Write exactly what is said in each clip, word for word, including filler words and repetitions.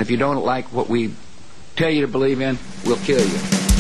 If you don't like what we tell you to believe in, we'll kill you.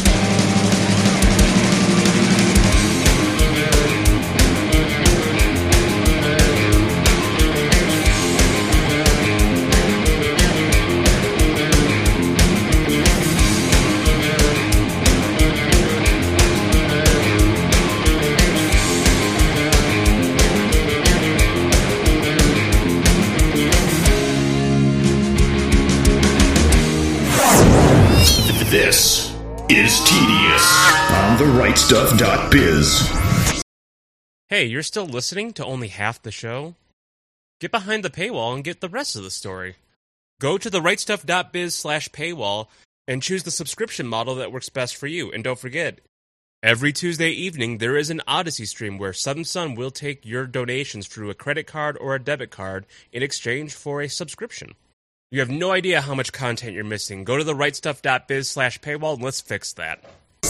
This is Tedious on the right stuff dot biz. Hey, you're still listening to only half the show? Get behind the paywall and get the rest of the story. Go to the right stuff dot biz slash paywall and choose the subscription model that works best for you. And don't forget, every Tuesday evening there is an Odyssey stream where Southern Sun will take your donations through a credit card or a debit card in exchange for a subscription. You have no idea how much content you're missing. Go to the right stuff dot biz slash paywall and let's fix that.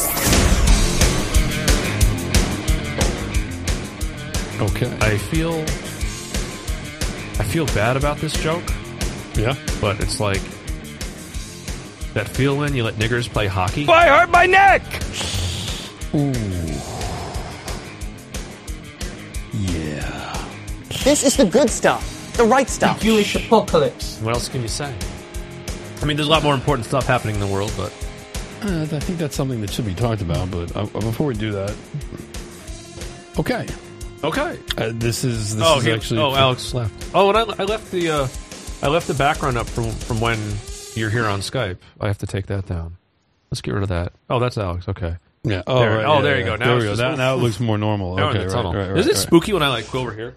Okay. I feel I feel bad about this joke. Yeah. But it's like that feel when you let niggers play hockey. I hurt my neck! Ooh. Yeah. This is the good stuff. The right stuff. The Jewish apocalypse. What else can you say? I mean, there's a lot more important stuff happening in the world, but Uh, I think that's something that should be talked about, but uh, before we do that... Okay. Okay. Uh, this is this oh, is he, actually... oh, Alex left. Oh, and I, I left the uh, I left the background up from from when you're here on Skype. I have to take that down. Let's get rid of that. Oh, that's Alex. Okay. Yeah. Oh, there, right, oh yeah, there yeah. you go. Now, there we it's go. just, That, now it looks more normal. Now Okay, in the right, tunnel. right, right, Is it right. spooky when I like go over here?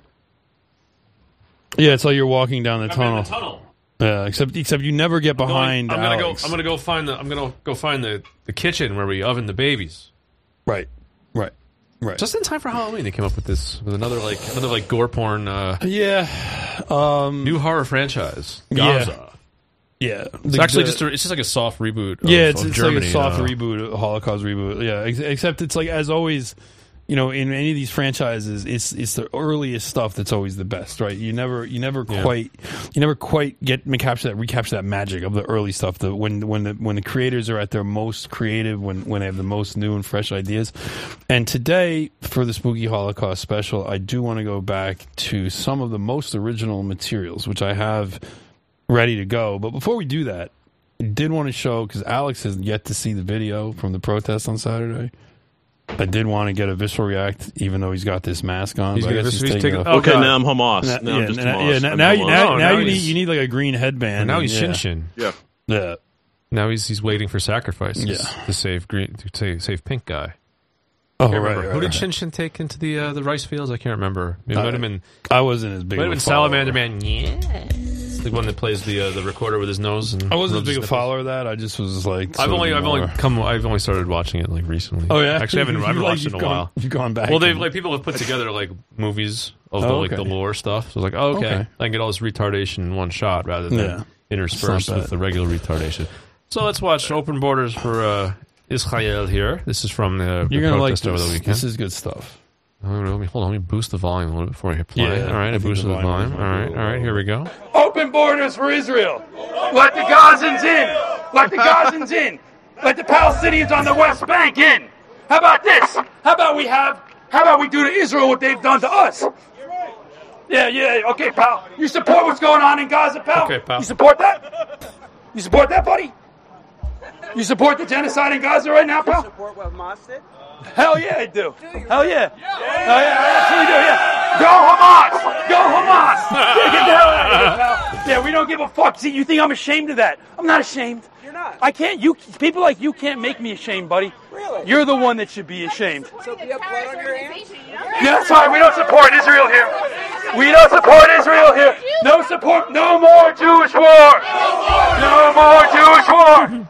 Yeah, it's like you're walking down the I'm tunnel. in the tunnel. Yeah, except except you never get I'm behind going, I'm gonna Alex. go. I'm gonna go find the. I'm gonna go find the, the kitchen where we oven the babies. Right. Right. Right. Just in time for Halloween, they came up with this with another like another like gore porn. Uh, yeah. Um, new horror franchise. Yeah. Gaza. Yeah. It's The- actually the- just a, it's just like a soft reboot. Of, yeah, it's, of it's Germany, like a soft uh, reboot, a Holocaust reboot. Yeah, ex- except it's like as always, you know, in any of these franchises, it's it's the earliest stuff that's always the best, right? You never you never Yeah. quite you never quite get recapture that recapture that magic of the early stuff. The when when the when the creators are at their most creative, when when they have the most new and fresh ideas. And today for the Spooky Holocaust special, I do want to go back to some of the most original materials, which I have ready to go. But before we do that, I did want to show, because Alex has yet to see the video from the protest on Saturday. I did want to get a visceral react, even though he's got this mask on. He's but I gonna guess vis- he's taking taking- off- Okay, Okay, God. now I'm Hamas. Now- Now yeah, I'm just now- Hamas. yeah, now, I'm now you, Hamas. now, Oh, now now you need he's- you need like a green headband. And now and- he's yeah. Shin Shin. Yeah. Yeah. Now he's he's waiting for sacrifices Yeah. to save green to save, save pink guy. Oh, Can't right, remember. right, Who did right. Shin Shin take into the uh, the rice fields? I can't remember. It might have been I wasn't as big. might of have a been follower. Salamander Man. Yeah, the one that plays the uh, the recorder with his nose. And I wasn't as rubs big his a follower of that. I just was like. I've sort only of I've only more- come I've only started watching it like recently. Oh yeah, actually I haven't I haven't Like, watched it in you've a gone- while. You've gone back. Well, they've and- like people have put together like movies of the Oh, like okay. the lore stuff. So it's like oh, okay. Okay. I can get all this retardation in one shot rather than Yeah. interspersed bad. with the regular retardation. So let's watch Open Borders for uh, Israel here. This is from the, the You're gonna like protest over this. the weekend. This is good stuff. Let me, hold on, let me boost the volume a little bit before I hit play. Yeah, all right, I, I think boosted the the volume volume. is All right, all right, here we go. Open borders for Israel. Let the Gazans in. Let the Gazans in. Let the Palestinians on the West Bank in. How about this? How about we have, how about we do to Israel what they've done to us? Yeah, yeah, okay, pal. You support what's going on in Gaza, pal? Okay, pal. You support that? You support that, buddy? You support the genocide in Gaza right now, pal? Support what Hamas did? Hell yeah, I do. Hell yeah. Hell yeah, I absolutely do, yeah. Go Hamas! Go Hamas! Yeah, get the hell out of here, pal. Yeah, we don't give a fuck. See, you think I'm ashamed of that? I'm not ashamed. You're not. I can't, you, people like you can't make me ashamed, buddy. Really? You're the one that should be ashamed. So you have blood on your hands? Yeah, that's right, we don't support Israel here. We don't support Israel here. No support, no more Jewish war. No more Jewish war.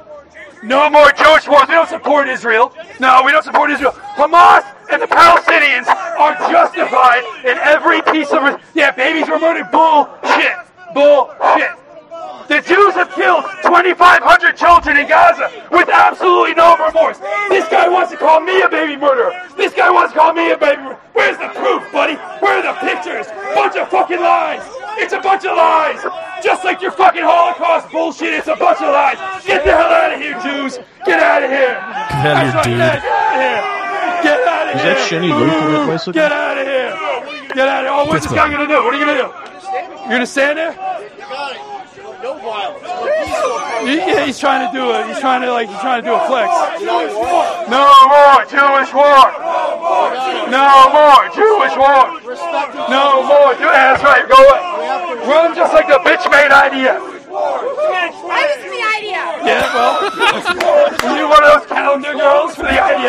No more Jewish wars. We don't support Israel. No, we don't support Israel. Hamas and the Palestinians are justified in every piece of... Yeah, babies were murdered. Bullshit. Bullshit. The Jews have killed twenty-five hundred children in Gaza with absolutely no remorse. This guy wants to call me a baby murderer. This guy wants to call me a baby murderer. Where's the proof, buddy? Where are the pictures? Bunch of fucking lies. It's a bunch of lies. Just like your fucking Holocaust bullshit, it's a bunch of lies. Get the hell out of here, Jews. Get out of here. Get out of here, dude. Get out of here. Get out of Is here. that Shenny Luke in that bicycle? Get out of here. Get out of here. Oh, what's this guy going to do? What are you going to do? You're going to stand there? No violence. He, yeah, he's trying to do it. He's trying to like. He's trying to do a flex. No more Jewish war. No more Jewish war. No more. Jew- yeah, that's right. Go away. Run just like the bitch made idea. I was the idea. Yeah, well, were you one of those calendar girls for the idea?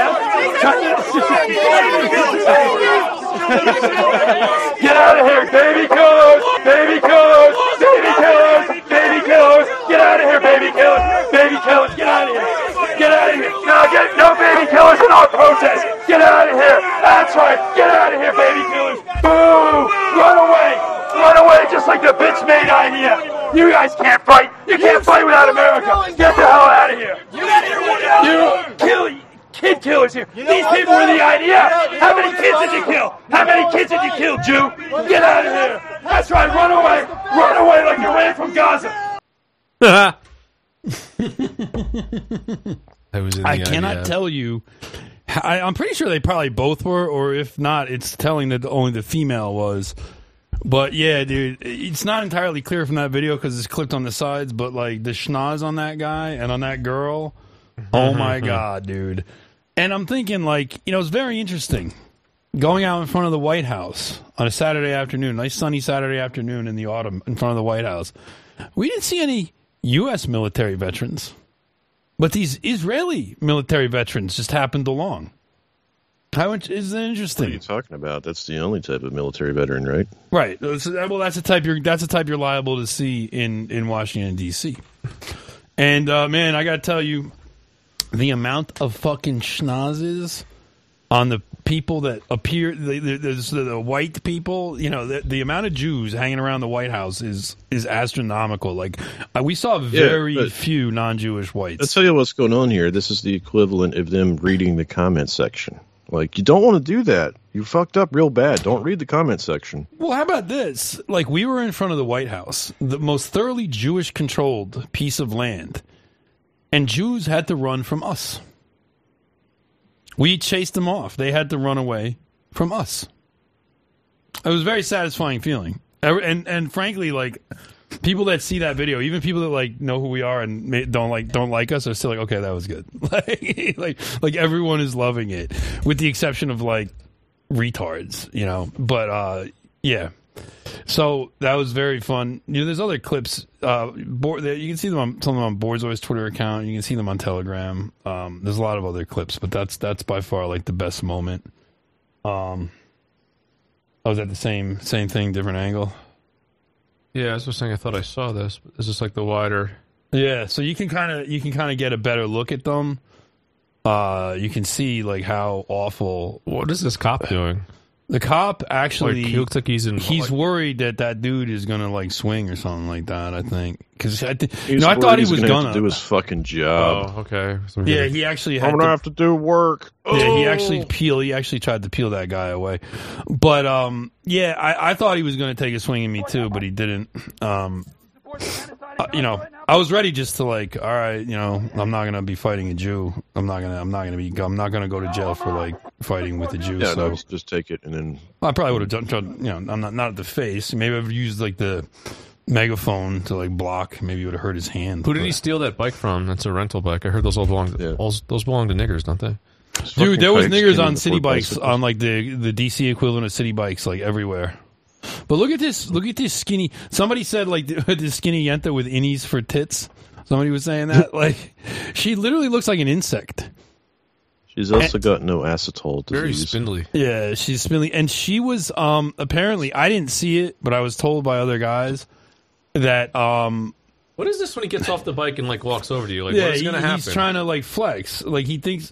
Get out of here, baby killers, baby killers, baby killers, baby killers. Get out of here, baby killers, baby killers. Get out of here. Get out of here. No, get no baby killers in our protest. Get out of here. That's right. Get out of here, baby killers. Boo! Run away. Run away, just like the bitch made idea. You guys can't fight. You can't fight without America. Get the hell out of here. You kill kid killers here. These people were the idea. How many kids did you kill? How many kids did you kill, Jew? Get out of here. That's right. Run away. Run away like you ran from Gaza. I was in the I cannot idea. tell you. I, I'm pretty sure they probably both were, or if not, it's telling that only the female was. But yeah, dude, it's not entirely clear from that video because it's clipped on the sides. But like the schnoz on that guy and on that girl, oh my god, dude! And I'm thinking, like, you know, it's very interesting going out in front of the White House on a Saturday afternoon, nice sunny Saturday afternoon in the autumn, in front of the White House. We didn't see any U S military veterans, but these Israeli military veterans just happened along. How much is that interesting? What are you talking about? That's the only type of military veteran, right? Right. So, well, that's the type you're. That's the type you're liable to see in, in Washington D C. And uh, man, I gotta tell you, the amount of fucking schnozzes on the people that appear, the, the, the, the white people, you know, the, the amount of Jews hanging around the White House is is astronomical. Like uh, we saw very yeah, few non-Jewish whites. Let's tell you what's going on here. This is the equivalent of them reading the comment section. Like, you don't want to do that. You fucked up real bad. Don't read the comment section. Well, how about this? Like, we were in front of the White House, the most thoroughly Jewish-controlled piece of land, and Jews had to run from us. We chased them off. They had to run away from us. It was a very satisfying feeling. And and frankly, like, people that see that video, even people that like know who we are and may, don't like don't like us, are still like, okay, that was good. like, like, like everyone is loving it, with the exception of like retards, you know. But uh, yeah, so that was very fun. You know, there's other clips. Uh, board, you can see them on some of them on Borzoi Twitter account. You can see them on Telegram. Um, there's a lot of other clips, but that's that's by far like the best moment. Um, I was at the same same thing, different angle. Yeah, I was just saying. I thought I saw this. But this is like the wider. Yeah, so you can kind of you can kind of get a better look at them. Uh, you can see like how awful. What is this cop doing? The cop actually, like, he looks like he's in. He's like, worried that that dude is gonna like swing or something like that. I think because I, th- He's you know, I thought he he's was gonna, gonna have to do his fucking job. Oh, okay. So yeah, he actually had I'm gonna to, have to do work. Yeah, he Oh. actually peel. He actually tried to peel that guy away, but um, yeah, I, I thought he was going to take a swing at me too, but he didn't. Um, uh, you know, I was ready just to like, all right, you know, I'm not going to be fighting a Jew. I'm not gonna. I'm not going to be. I'm not going to go to jail for like fighting with a Jew. Yeah, so no, just take it and then. I probably would have done. You know, I'm not not at the face. Maybe I've used like the megaphone to like block. Maybe it would have hurt his hand. Who did but. he steal that bike from? That's a rental bike. I heard those all belong. To, Yeah. all, those belong to niggers, don't they? Dude, there was Fucking niggers kites on came city before bikes, bicycles. on like the the D C equivalent of city bikes, like everywhere. But look at this! Look at this skinny. Somebody said like this skinny yenta with innies for tits. Somebody was saying that like she literally looks like an insect. She's also got no acetol disease. Very spindly. Yeah, she's spindly, and she was um apparently I didn't see it, but I was told by other guys that um What is this when he gets off the bike and like walks over to you? Like, yeah what's he- going to happen? he's trying to like flex, like he thinks.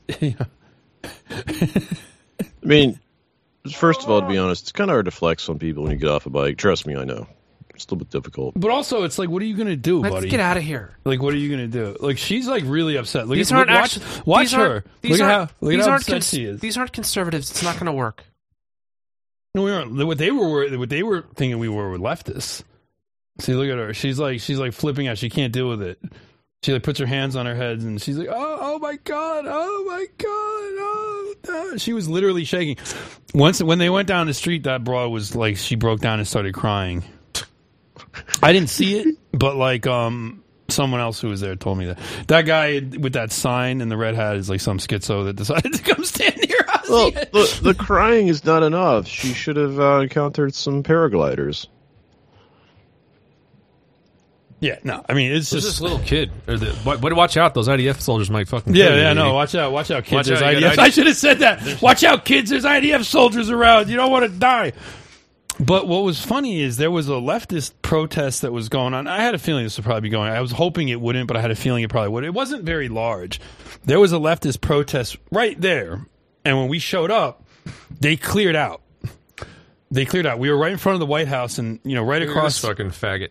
I mean, first of all, to be honest, it's kind of hard to flex on people when you get off a bike. Trust me, I know. It's a little bit difficult. But also, it's like, what are you gonna do, Let's buddy? get out of here. Like, what are you gonna do? Like, she's like really upset. Look These at, aren't look, actually. watch, watch these her. Aren't, these look at aren't, how look these at how aren't upset cons- she is. These aren't conservatives. It's not going to work. No, we aren't. What they were, what they were thinking we were were leftists. See, look at her. She's like, she's like flipping out. She can't deal with it. She like puts her hands on her head and she's like, oh, oh my God, oh my God, oh. Uh. She was literally shaking. Once when they went down the street, that broad was like, she broke down and started crying. I didn't see it, but like um, someone else who was there told me that. That guy with that sign and the red hat is like some schizo that decided to come stand near us. Well, the, the crying is not enough. She should have uh, encountered some paragliders. Yeah, no, I mean, it's There's just this little kid. Or the, but, but watch out, those I D F soldiers might fucking Yeah, kill you, yeah, lady. no, watch out, watch out, kids. Watch There's out, you I D F. got I should have said that. Watch out, kids. There's I D F soldiers around. You don't want to die. But what was funny is there was a leftist protest that was going on. I had a feeling this would probably be going on. I was hoping it wouldn't, but I had a feeling it probably would. It wasn't very large. There was a leftist protest right there. And when we showed up, they cleared out. They cleared out. We were right in front of the White House and, you know, right Look at across. this fucking faggot.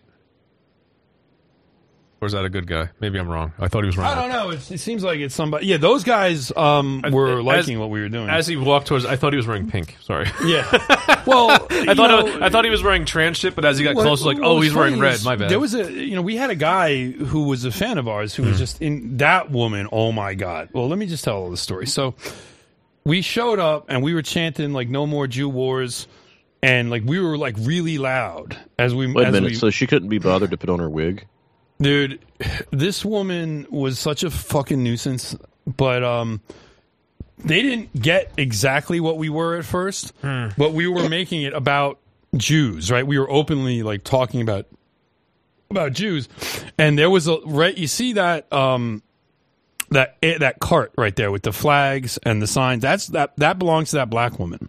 Or is that a good guy? Maybe I'm wrong. I thought he was wrong. I don't know. It, it seems like it's somebody. Yeah, those guys um, were As- liking what we were doing. As he walked towards, I thought he was wearing pink. Sorry. Yeah. Well, I you thought know, it was, I thought he was wearing trans shit, but as he got what- closer, like, what oh, was he's wearing funny red. is My bad. There was a, you know, we had a guy who was a fan of ours who Hmm. was just in that woman. Oh my God. Well, let me just tell all the story. So we showed up and we were chanting like "No more Jew wars," and like we were like really loud as we. Wait a as minute. we, So she couldn't be bothered to put on her wig? Dude, this woman was such a fucking nuisance, but um, they didn't get exactly what we were at first, Hmm. but we were making it about Jews, right? We were openly like talking about about Jews, and there was a right. You see that um, that eh, that cart right there with the flags and the signs. That's that that belongs to that black woman.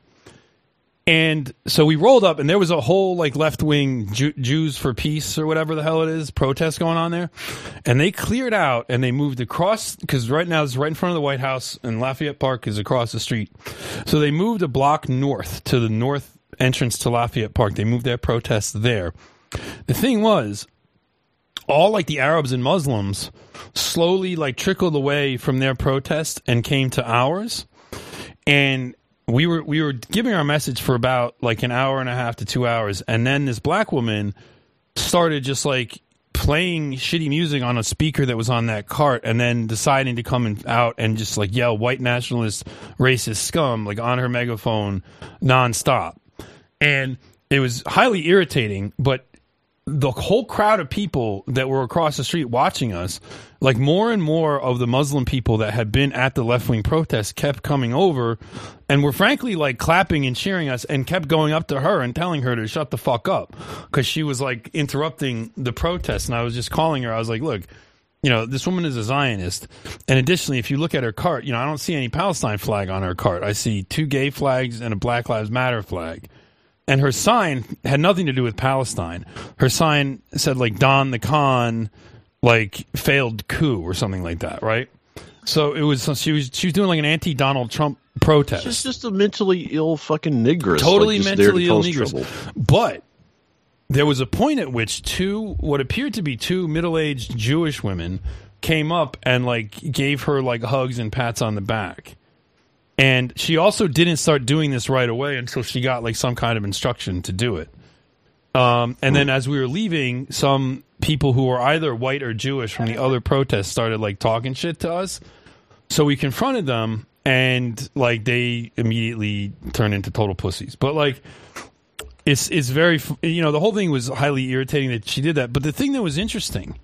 And so we rolled up, and there was a whole like left wing Jew- Jews for Peace or whatever the hell it is protest going on there, and they cleared out and they moved across because right now it's right in front of the White House, and Lafayette Park is across the street. So they moved a block north to the north entrance to Lafayette Park. They moved their protests there. The thing was, all like the Arabs and Muslims slowly like trickled away from their protest and came to ours, and we were we were giving our message for about like an hour and a half to two hours, and then this black woman started just like playing shitty music on a speaker that was on that cart, and then deciding to come in, out and just like yell "white nationalist, racist scum" like on her megaphone nonstop, and it was highly irritating. But the whole crowd of people that were across the street watching us, like more and more of the Muslim people that had been at the left-wing protest kept coming over and were frankly like clapping and cheering us, and kept going up to her and telling her to shut the fuck up because she was like interrupting the protest. And I was just calling her. I was like, look, you know, this woman is a Zionist. And additionally, if you look at her cart, you know, I don't see any Palestine flag on her cart. I see two gay flags and a Black Lives Matter flag. And her sign had nothing to do with Palestine. Her sign said like Don the Khan, like failed coup or something like that, right? So it was she was she was doing like an anti-Donald Trump protest. She's just a mentally ill fucking negress. Totally like, just there to mentally ill cause negress. trouble. But there was a point at which two what appeared to be two middle-aged Jewish women came up and like gave her like hugs and pats on the back. And she also didn't start doing this right away until she got like some kind of instruction to do it. Um, and then as we were leaving, some people who were either white or Jewish from the other protests started like talking shit to us. So we confronted them, and like they immediately turned into total pussies. But like it's it's very, you know, the whole thing was highly irritating that she did that. But the thing that was interesting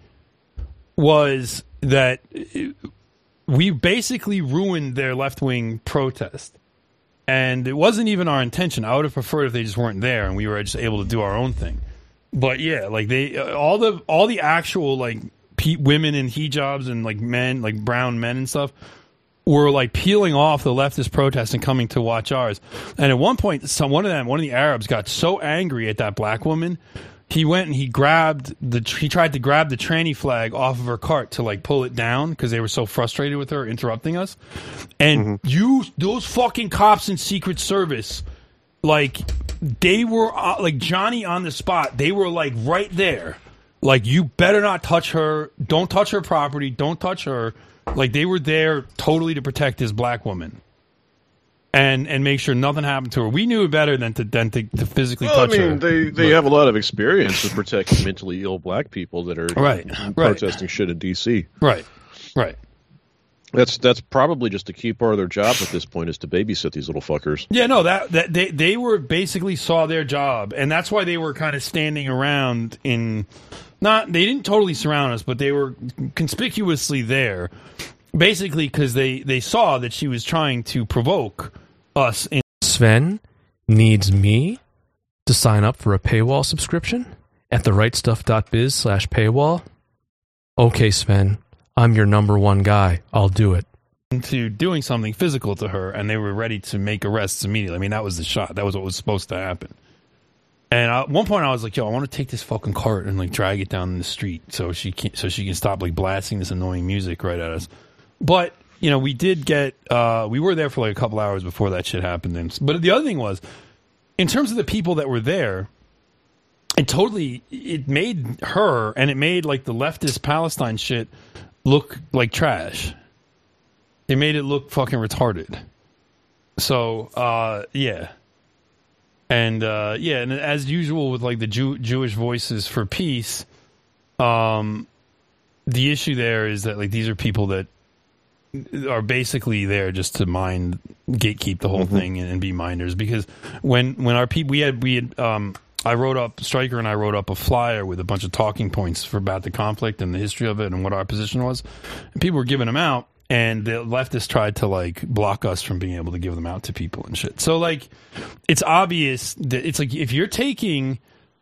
was that it, we basically ruined their left-wing protest. And it wasn't even our intention. I would have preferred if they just weren't there and we were just able to do our own thing. But yeah, like they, all the all the actual like pe- women in hijabs and like men, like brown men and stuff, were like peeling off the leftist protests and coming to watch ours. And at one point, some one of them, one of the Arabs, got so angry at that black woman, he went and he grabbed the he tried to grab the tranny flag off of her cart to like pull it down because they were so frustrated with her interrupting us. And mm-hmm. you those fucking cops in Secret Service, like they were uh, like Johnny on the spot. They were like right there. Like, you better not touch her. Don't touch her property. Don't touch her. Like, they were there totally to protect this black woman. and and make sure nothing happened to her. We knew better than to than to, to physically Well, I touch her. mean, they, they have a lot of experience with protecting mentally ill black people that are Right, right. protesting shit in D C. Right, right. That's that's probably just a key part of their job at this point is to babysit these little fuckers. Yeah, no, that that they they were basically saw their job, and that's why they were kind of standing around in. Not they didn't totally surround us, but they were conspicuously there, basically because they they saw that she was trying to provoke us. In- Sven needs me to sign up for a paywall subscription at therightstuff.biz slash paywall. Okay, Sven. I'm your number one guy. I'll do it. Into doing something physical to her, and they were ready to make arrests immediately. I mean, that was the shot. That was what was supposed to happen. And at one point, I was like, "Yo, I want to take this fucking cart and like drag it down the street so she can so she can stop like blasting this annoying music right at us." But you know, we did get uh, we were there for like a couple hours before that shit happened. And but the other thing was, in terms of the people that were there. It totally it made her and it made like the leftist Palestine shit look like trash. It made it look fucking retarded. So, uh, yeah. And, uh, yeah, and as usual with, like, the Jew- Jewish Voices for Peace, um, the issue there is that, like, these are people that are basically there just to mind, gatekeep the whole mm-hmm. thing and, and be minders. Because when, when our people, we had, we had, um, I wrote up, Stryker and I wrote up a flyer with a bunch of talking points for about the conflict and the history of it and what our position was. And people were giving them out, and the leftists tried to, like, block us from being able to give them out to people and shit. So, like, it's obvious that it's like if you're taking,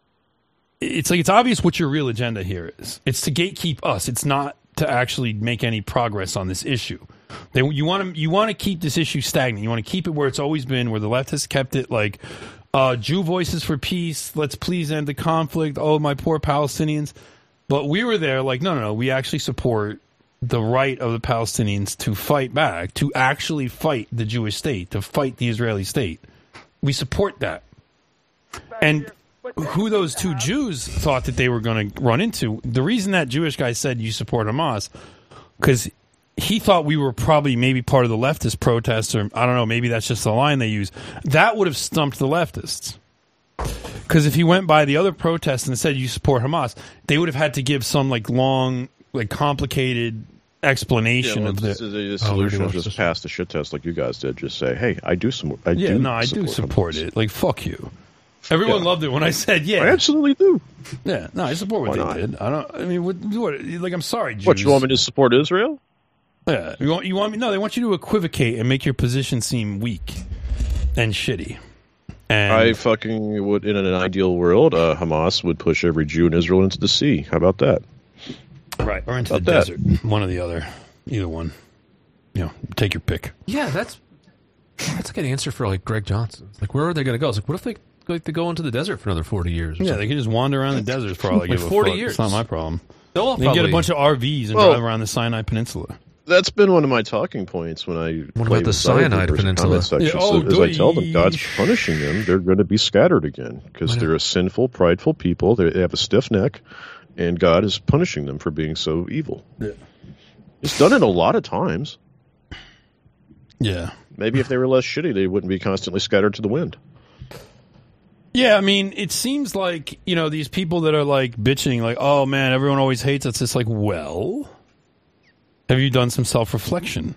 it's like it's obvious what your real agenda here is. It's to gatekeep us. It's not to actually make any progress on this issue. They, you want to you want to keep this issue stagnant. You want to keep it where it's always been, where the leftists kept it, like, Uh, Jew Voices for Peace, let's please end the conflict, oh, my poor Palestinians. But we were there like, no, no, no, we actually support the right of the Palestinians to fight back, to actually fight the Jewish state, to fight the Israeli state. We support that. And who those two Jews thought that they were going to run into, the reason that Jewish guy said you support Hamas, because he thought we were probably maybe part of the leftist protests, or I don't know, maybe that's just the line they use. That would have stumped the leftists. Because if he went by the other protests and said you support Hamas, they would have had to give some like long, like complicated explanation yeah, well, of the, the, the solution. Is just pass the shit test like you guys did. Just say, hey, I do some. I yeah, do no, I support do support Hamas. it. Like, fuck you. Everyone yeah. loved it when I said, yeah, I absolutely do. Yeah, no, I support what Why they not? did. I don't. I mean, what? what like, I'm sorry, Jews. What, you want me to support Israel? Yeah, you want you want me? No, they want you to equivocate and make your position seem weak and shitty. And I fucking would, in an ideal world, uh, Hamas would push every Jew in Israel into the sea. How about that? Right, or into about the that? desert. One or the other, either one. You know, take your pick. Yeah, that's that's like an answer for like Greg Johnson. It's like, where are they going to go? It's like, what if they like to go into the desert for another forty years? Or Yeah, something? they can just wander around the desert for all I Like give a forty fuck. years. It's not my problem. They'll all They can get a probably- bunch of R Vs and Well- drive around the Sinai Peninsula. That's been one of my talking points when I What play about the with other Sinai members in Peninsula? comment sections. Yeah, oh, So as I tell them, doy. God's punishing them. They're going to be scattered again because they're a sinful, prideful people. They they have a stiff neck, and God is punishing them for being so evil. Yeah. He's done it a lot of times. Yeah. Maybe if they were less shitty, they wouldn't be constantly scattered to the wind. Yeah, I mean, it seems like, you know, these people that are like bitching, like, oh man, everyone always hates us. It's like, well, have you done some self-reflection?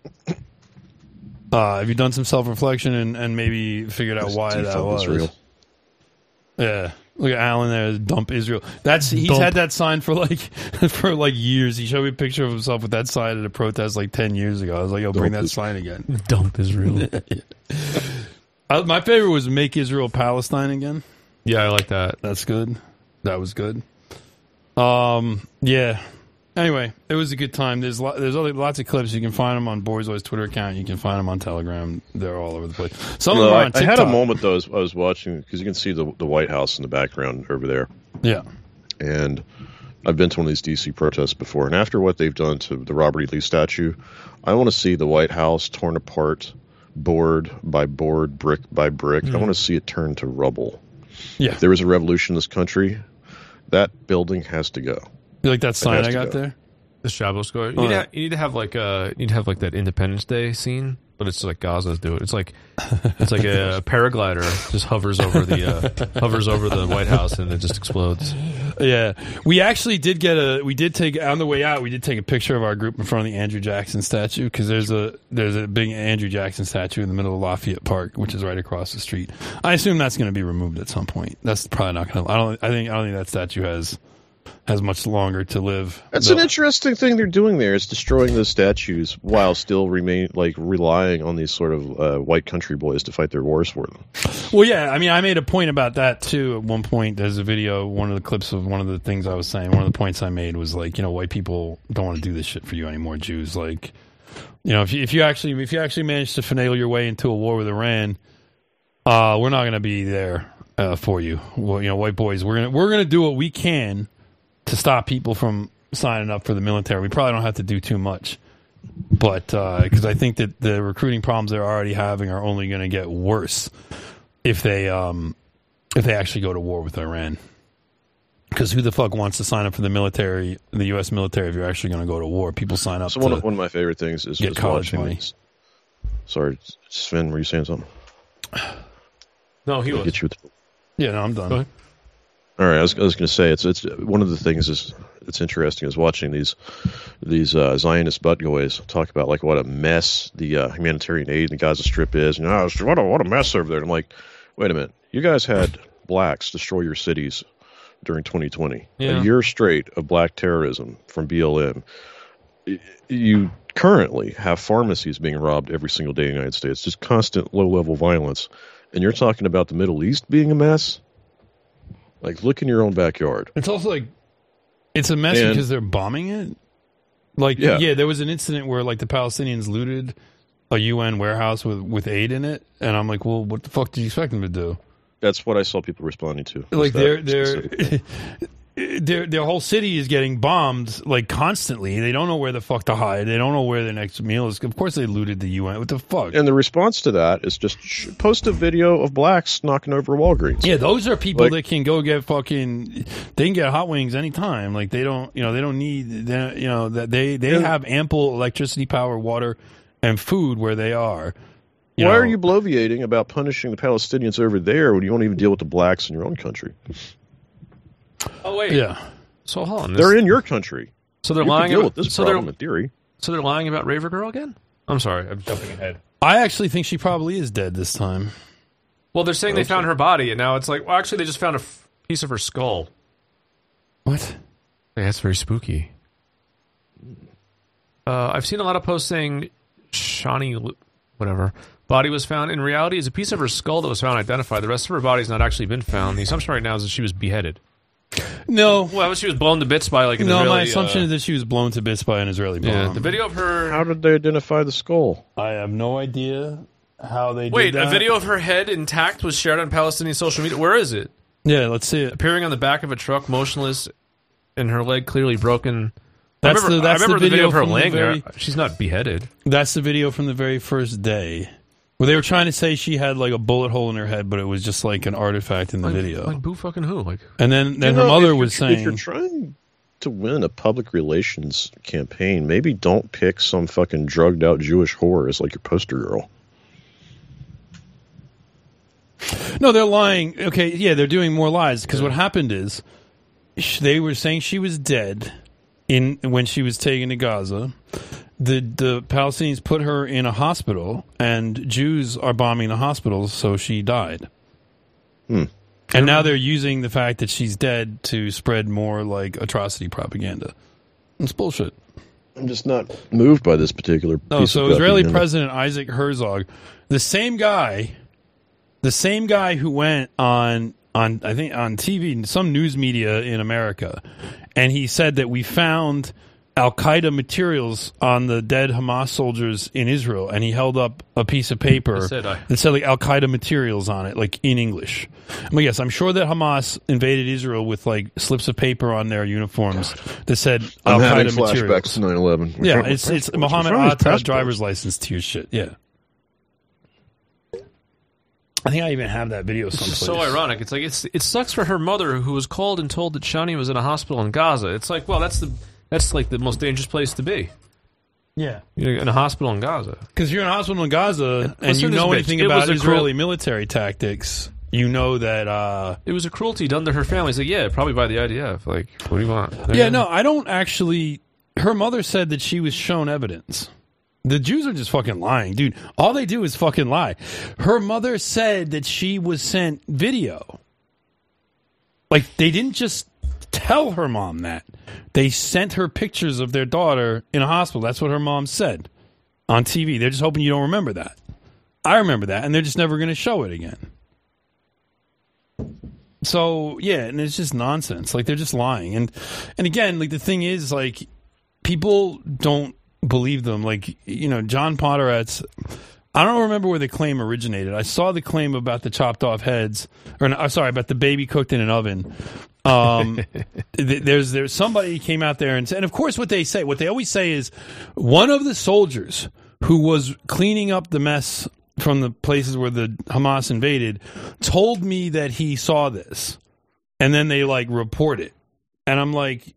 Uh, have you done some self-reflection and, and maybe figured out why that was? Israel. Yeah. Look at Alan there, dump Israel. That's he's Dump. had that sign for like for like years. He showed me a picture of himself with that sign at a protest like ten years ago. I was like, "Yo, bring Dump that Israel. sign again." Dump Israel. Uh, my favorite was "Make Israel Palestine Again." Yeah, I like that. That's good. That was good. Um, yeah. Anyway, it was a good time. There's lo- there's other, lots of clips. You can find them on Borzoi Twitter account. You can find them on Telegram. They're all over the place. Some of No, them are I, on I TikTok. had a moment though. As I was watching because you can see the the White House in the background over there. Yeah. And I've been to one of these D C protests before, and after what they've done to the Robert E. Lee statue, I want to see the White House torn apart, board by board, brick by brick. Mm-hmm. I want to see it turned to rubble. Yeah. If there was a revolution in this country, that building has to go. You like that sign has I to got go. there? The Shabbos square. You, Oh, need yeah. to, you need to have like uh you need to have like that Independence Day scene but it's like Gaza's do it. It's like it's like a paraglider just hovers over the uh, hovers over the White House and it just explodes. Yeah, we actually did get a. We did take on the way out. We did take a picture of our group in front of the Andrew Jackson statue because there's a there's a big Andrew Jackson statue in the middle of Lafayette Park, which is right across the street. I assume that's going to be removed at some point. That's probably not going to. I don't. I think. I don't think that statue has has much longer to live. That's an interesting thing they're doing there. Is destroying those statues while still remain like relying on these sort of uh, white country boys to fight their wars for them. Well, yeah, I mean, I made a point about that too. At one point, there's a video, one of the clips of one of the things I was saying. One of the points I made was like, you know, white people don't want to do this shit for you anymore, Jews. Like, you know, if you, if you actually if you actually manage to finagle your way into a war with Iran, uh, we're not going to be there uh, for you. Well, you know, white boys, we're gonna we're gonna do what we can to stop people from signing up for the military. We probably don't have to do too much, but because uh, I think that the recruiting problems they're already having are only going to get worse if they um, if they actually go to war with Iran. Because who the fuck wants to sign up for the military, the U S military, if you're actually going to go to war? People sign up. So to one of, one of my favorite things is get is college watching money. these- Sorry, Sven, were you saying something? No, he I'll was. Get you with the- Yeah, no, I'm done. Go ahead. All right, I was, I was going to say it's it's one of the things is it's interesting is watching these these uh, Zionist butt boys talk about like what a mess the uh, humanitarian aid in the Gaza Strip is. You know, what a what a mess over there. And I'm like, wait a minute, you guys had blacks destroy your cities during twenty twenty, Yeah. a year straight of black terrorism from B L M. You currently have pharmacies being robbed every single day in the United States, just constant low level violence, and you're talking about the Middle East being a mess. Like, look in your own backyard. It's also like it's a mess And- because they're bombing it. Like, Yeah. yeah. there was an incident where like the Palestinians looted a U N warehouse with with aid in it, and I'm like, well, what the fuck did you expect them to do? That's what I saw people responding to. Like that they're they're specific- their their whole city is getting bombed like constantly. They don't know where the fuck to hide. They don't know where their next meal is. Of course, they looted the U N. What the fuck? And the response to that is just sh- post a video of blacks knocking over Walgreens. Yeah, those are people Like- that can go get fucking. They can get hot wings anytime. Like they don't, you know, they don't need. They, you know that they they And- have ample electricity, power, water, and food where they are. You Why know, are you bloviating about punishing the Palestinians over there when you won't even deal with the blacks in your own country? Oh wait. Yeah. So hold on. They're This- in your country. so they're You can lying deal about with this so problem they're in theory. so they're lying about Raver Girl again. I'm sorry, I'm jumping ahead. I actually think she probably is dead this time. Well, they're saying they found her body, and now it's like, well, actually, they just found a f- piece of her skull. What? Yeah, that's very spooky. Uh, I've seen a lot of posts saying Shawnee, Lu- whatever, body was found. In reality, is a piece of her skull that was found identified. The rest of her body has not actually been found. The assumption right now is that she was beheaded. No. Well, she was blown to bits by like an No, Israeli, my assumption uh, is that she was blown to bits by an Israeli bomb. yeah, the video of her. How did they identify the skull? I have no idea how they Wait, did that. a video of her head intact was shared on Palestinian social media. Where is it? Yeah, let's see it. Appearing on the back of a truck, motionless, and her leg clearly broken. That's I remember, the- that's I remember the the video video of her from the laying very- there. She's not beheaded. That's the video from the very first day. Where they were trying to say she had like a bullet hole in her head, but it was just like an artifact in the Like, video. like boo fucking who? Like, and then, then You her know, mother if was you're- if saying, you're trying to win a public relations campaign, maybe don't pick some fucking drugged out Jewish whore as like your poster girl. no, they're lying. Okay, yeah, they're doing more lies because what happened is sh- they were saying she was dead in when she was taken to Gaza. The the Palestinians put her in a hospital, and Jews are bombing the hospitals, so she died. Hmm. And now they're using the fact that she's dead to spread more like atrocity propaganda. It's bullshit. I'm just not moved by this particular. No, piece so of Israeli propaganda. President Isaac Herzog, the same guy, the same guy who went on on I think on T V, some news media in America, and he said that we found Al Qaeda materials on the dead Hamas soldiers in Israel, and he held up a piece of paper I said I- that said like Al Qaeda materials on it, like in English. Well, yes, I'm sure that Hamas invaded Israel with like slips of paper on their uniforms that said Al I'm having Qaeda materials. flashbacks to nine eleven. Yeah, it's it's Mohammed wrong with Atta passports? driver's license to your shit. Yeah, I think I even have that video it's someplace. just so ironic. It's like it's it sucks for her mother who was called and told that Shani was in a hospital in Gaza. It's like, well, that's the that's like the most dangerous place to be. Yeah. You're in a hospital in Gaza. Because you're in a hospital in Gaza and Listen you to know this anything bitch. It about was a Israeli cruel- military tactics, you know that... Uh, It was a cruelty done to her family. He's like, yeah, probably by the I D F. Like, what do you want? yeah, no, I don't actually... Her mother said that she was shown evidence. The Jews are just fucking lying. Dude, all they do is fucking lie. Her mother said that she was sent video. Like, they didn't just tell her mom that. They sent her pictures of their daughter in a hospital. That's what her mom said on T V. They're just hoping you don't remember that. I remember that, and they're just never going to show it again. So, yeah, and it's just nonsense. Like, they're just lying. And, and again, like, the thing is, like, people don't believe them. Like, you know, John Podhoretz, I don't remember where the claim originated. I saw the claim about the chopped off heads, or no, sorry, about the baby cooked in an oven. Um, th- there's there's somebody came out there and said, and of course what they say, what they always say is one of the soldiers who was cleaning up the mess from the places where the Hamas invaded told me that he saw this, and then they like report it, and I'm like,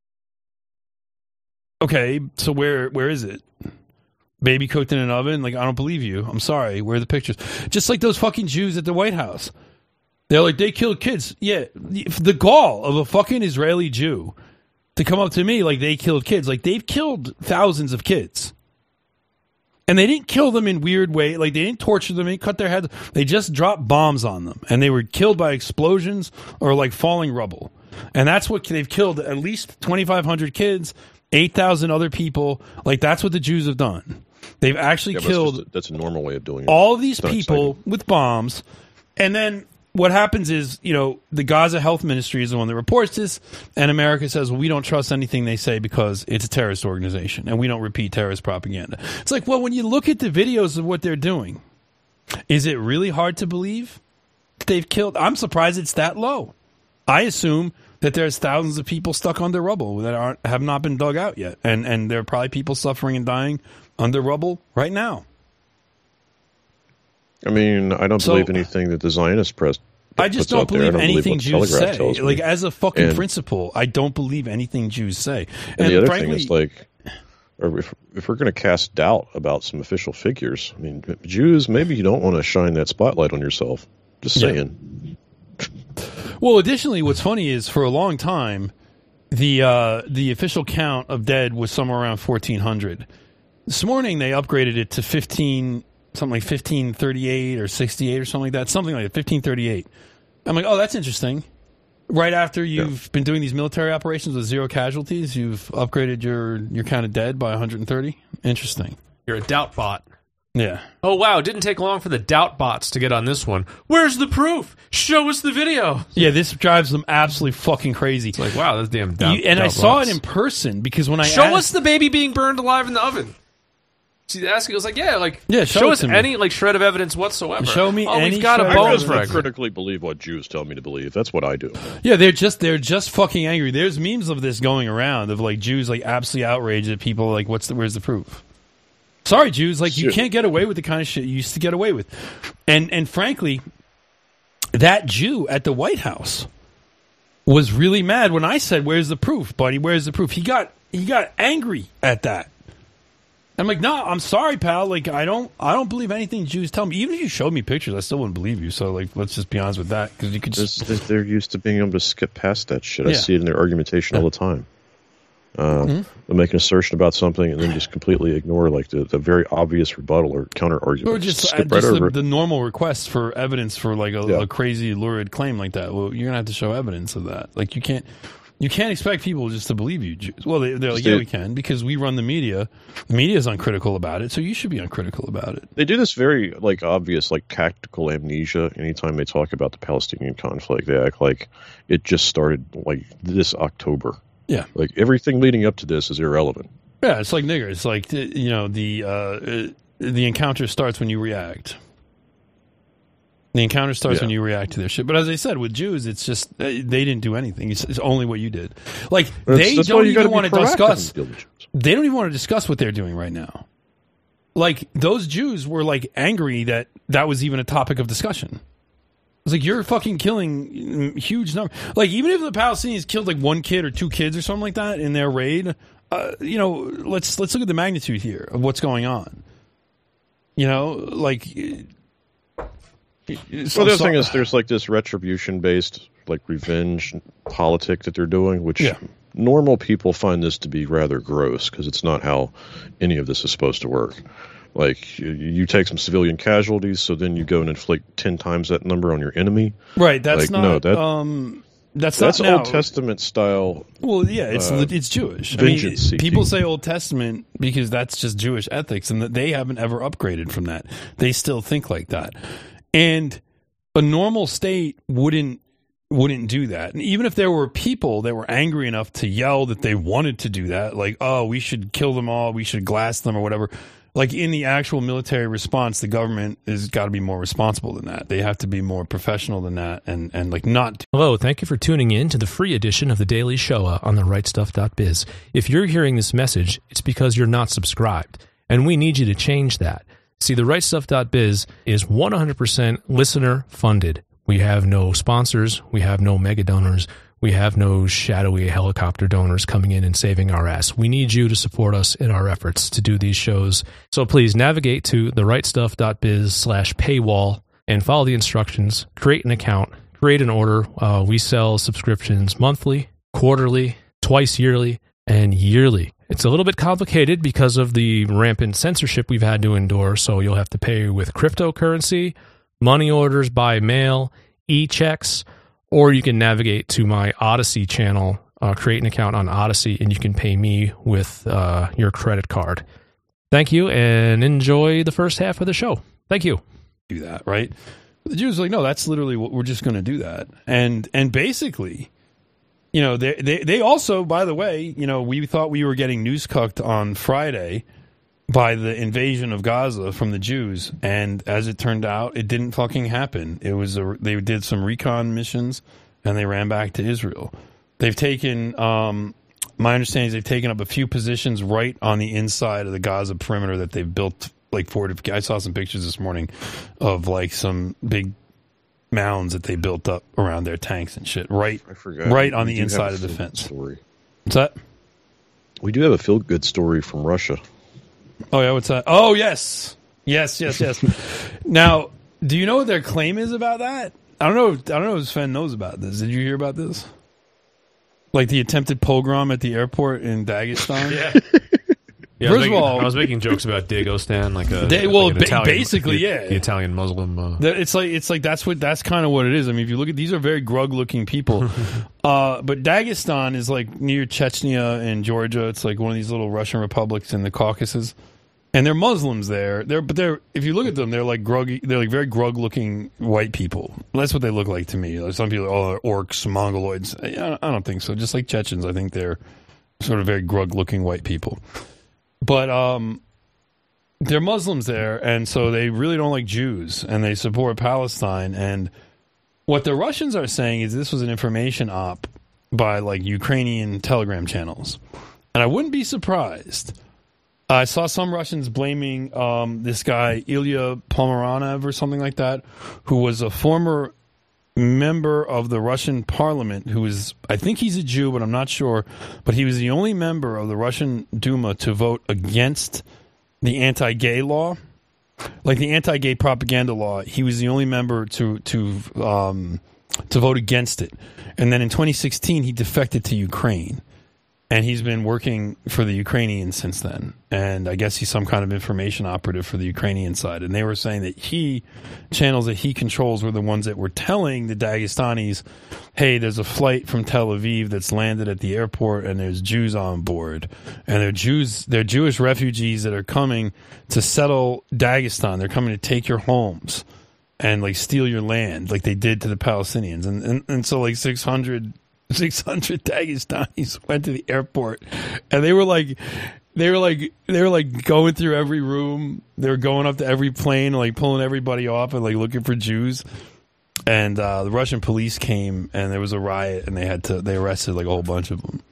okay, so where where is it? Baby cooked in an oven? Like, I don't believe you. I'm sorry. Where are the pictures? Just like those fucking Jews at the White House. They're like, they killed kids. Yeah, the gall of a fucking Israeli Jew to come up to me like they killed kids. Like, they've killed thousands of kids. And they didn't kill them in weird way. Like, they didn't torture them. They didn't cut their heads. They just dropped bombs on them. And they were killed by explosions or, like, falling rubble. And that's what they've killed. At least twenty-five hundred kids, eight thousand other people. Like, that's what the Jews have done. They've actually Yeah, but killed that's, just a, that's a normal way of doing it. all of these It's not people exciting. with bombs. And then what happens is, you know, the Gaza Health Ministry is the one that reports this, and America says, well, we don't trust anything they say because it's a terrorist organization, and we don't repeat terrorist propaganda. It's like, well, when you look at the videos of what they're doing, is it really hard to believe that they've killed? I'm surprised it's that low. I assume that there's thousands of people stuck under rubble that aren't have not been dug out yet, and, and there are probably people suffering and dying under rubble right now. I mean, I don't So- believe anything that the Zionist press I just puts don't out there. I believe don't anything what Jews Telegraph say. tells me. Like, as a fucking And- principle, I don't believe anything Jews say. And, the other frankly, thing is, like, or if, if we're going to cast doubt about some official figures, I mean, Jews, maybe you don't want to shine that spotlight on yourself. Just Yeah. saying. well, additionally, what's funny is for a long time, the uh, the official count of dead was somewhere around fourteen hundred. This morning, they upgraded it to fifteen, something like fifteen thirty-eight or sixty-eight or something like that, something like that, fifteen thirty-eight. I'm like, oh, that's interesting. Right after you've yeah. been doing these military operations with zero casualties, you've upgraded your, your count of dead by one hundred thirty. Interesting. You're a doubt bot. Yeah. Oh, wow. It didn't take long for the doubt bots to get on this one. Where's the proof? Show us the video. Yeah, this drives them absolutely fucking crazy. It's like, wow, this damn doubt you, And doubt I saw bots. it in person because when I Show asked, us the baby being burned alive in the oven. See, asking, it was like, yeah, like, yeah, show, show it us to me. any like shred of evidence whatsoever. Show me oh, any we've got a shred bone of fragment. I critically believe what Jews tell me to believe. That's what I do. Yeah, they're just they're just fucking angry. There's memes of this going around of like Jews like absolutely outraged at people like, what's the where's the proof? Sorry, Jews, like you can't get away with the kind of shit you used to get away with. And and frankly, that Jew at the White House was really mad when I said, "Where's the proof, buddy? Where's the proof?" He got he got angry at that. I'm like, no, I'm sorry, pal. Like, I don't, I don't believe anything Jews tell me. Even if you showed me pictures, I still wouldn't believe you. So, like, let's just be honest with that, because you could just. They're, they're used to being able to skip past that shit. I Yeah. see it in their argumentation Yeah. all the time. Uh, Mm-hmm. They'll make an assertion about something and then just completely ignore like the, the very obvious rebuttal or counter argument. Or just, skip uh, right just over the, it. the normal request for evidence for like a, Yeah. a crazy lurid claim like that. Well, you're gonna have to show evidence of that. Like you can't, you can't expect people just to believe you. Jews. Well, they, they're like, Just yeah, do- we can because we run the media. The media is uncritical about it, so you should be uncritical about it. They do this very like obvious like tactical amnesia anytime they talk about the Palestinian conflict. They act like it just started like this October. Yeah, like everything leading up to this is irrelevant. Yeah, it's like nigger. It's like you know the uh, the encounter starts when you react. The encounter starts Yeah. when you react to their shit. But as I said, with Jews, it's just uh, they didn't do anything. It's, it's only what you did. Like That's- they that's why don't you gotta even be want to proactive discuss. in dealing with Jews. They don't even want to discuss what they're doing right now. Like those Jews were like angry that that was even a topic of discussion. It's like you're fucking killing huge number. Like even if the Palestinians killed like one kid or two kids or something like that in their raid, uh, you know, let's let's look at the magnitude here of what's going on. You know, like. Well, the other thing is, there's like this retribution-based, like revenge politic that they're doing, which yeah. normal people find this to be rather gross because it's not how any of this is supposed to work. Like, you, you take some civilian casualties, so then you go and inflict ten times that number on your enemy. Right. That's like, not. No, that, um, that's that's not Old Testament style. Well, yeah, it's uh, it's Jewish. I vengeance mean, people say Old Testament because that's just Jewish ethics, and that they haven't ever upgraded from that. They still think like that, and a normal state wouldn't wouldn't do that. And even if there were people that were angry enough to yell that they wanted to do that, like, oh, we should kill them all, we should glass them or whatever. Like in the actual military response, the government has got to be more responsible than that. They have to be more professional than that, and, and like not. Hello, thank you for tuning in to the free edition of the Daily Shoah on the right stuff dot biz. If you're hearing this message, it's because you're not subscribed, and we need you to change that. See, the right stuff dot biz is one hundred percent listener funded. We have no sponsors. We have no mega donors. We have no shadowy helicopter donors coming in and saving our ass. We need you to support us in our efforts to do these shows. So please navigate to the right stuff dot biz slash paywall and follow the instructions. Create an account. Create an order. Uh, we sell subscriptions monthly, quarterly, twice yearly, and yearly. It's a little bit complicated because of the rampant censorship we've had to endure, so you'll have to pay with cryptocurrency, money orders by mail, e-checks, or you can navigate to my Odyssey channel, uh, create an account on Odyssey, and you can pay me with uh, your credit card. Thank you, and enjoy the first half of the show. Thank you. Do that, right? The Jews are like, no, that's literally what we're just going to do that. And and basically, you know, they, they, they also, by the way, you know, we thought we were getting news cucked on Friday by the invasion of Gaza from the Jews, and as it turned out, it didn't fucking happen. It was a, they did some recon missions, and they ran back to Israel. They've taken, um, my understanding is they've taken up a few positions right on the inside of the Gaza perimeter that they've built, like fortifications. I saw some pictures this morning of like some big mounds that they built up around their tanks and shit, right, I forgot. right on We the do inside have of a the feel-good fence. Story. What's that? We do have a feel-good story from Russia. Oh, yeah, what's that? Oh, yes. Yes, yes, yes. Now, do you know what their claim is about that? I don't know. If, I don't know if Sven knows about this. Did you hear about this? Like the attempted pogrom at the airport in Dagestan? Yeah. Yeah, First making, of all, I was making jokes about Dagestan, like a they, like well, an ba- Italian, basically, the, yeah, the Italian Muslim. Uh, it's like it's like that's what that's kind of what it is. I mean, if you look at these are very grug-looking people, uh, but Dagestan is like near Chechnya and Georgia. It's like one of these little Russian republics in the Caucasus, and they're Muslims there. They're but they're if you look at them, they're like gruggy. They're like very grug-looking white people. That's what they look like to me. Like some people, oh, they're orcs, mongoloids. I, I don't think so. Just like Chechens, I think they're sort of very grug-looking white people. But um, they're Muslims there, and so they really don't like Jews, and they support Palestine. And what the Russians are saying is this was an information op by like Ukrainian Telegram channels, and I wouldn't be surprised. I saw some Russians blaming um, this guy Ilya Pomeranov or something like that, who was a former member of the Russian parliament who is, I think he's a Jew, but I'm not sure, but he was the only member of the Russian Duma to vote against the anti-gay law, like the anti-gay propaganda law. He was the only member to to um, to vote against it. And then in twenty sixteen, he defected to Ukraine. And he's been working for the Ukrainians since then. And I guess he's some kind of information operative for the Ukrainian side. And they were saying that he, channels that he controls were the ones that were telling the Dagestanis, hey, there's a flight from Tel Aviv that's landed at the airport and there's Jews on board. And they're Jews, they're Jewish refugees that are coming to settle Dagestan. They're coming to take your homes and like steal your land like they did to the Palestinians. And, and, and so like six hundred... six hundred Dagestanis went to the airport, and they were like, they were like, they were like going through every room. They were going up to every plane, like pulling everybody off and like looking for Jews. And uh, the Russian police came, and there was a riot, and they had to they arrested like a whole bunch of them.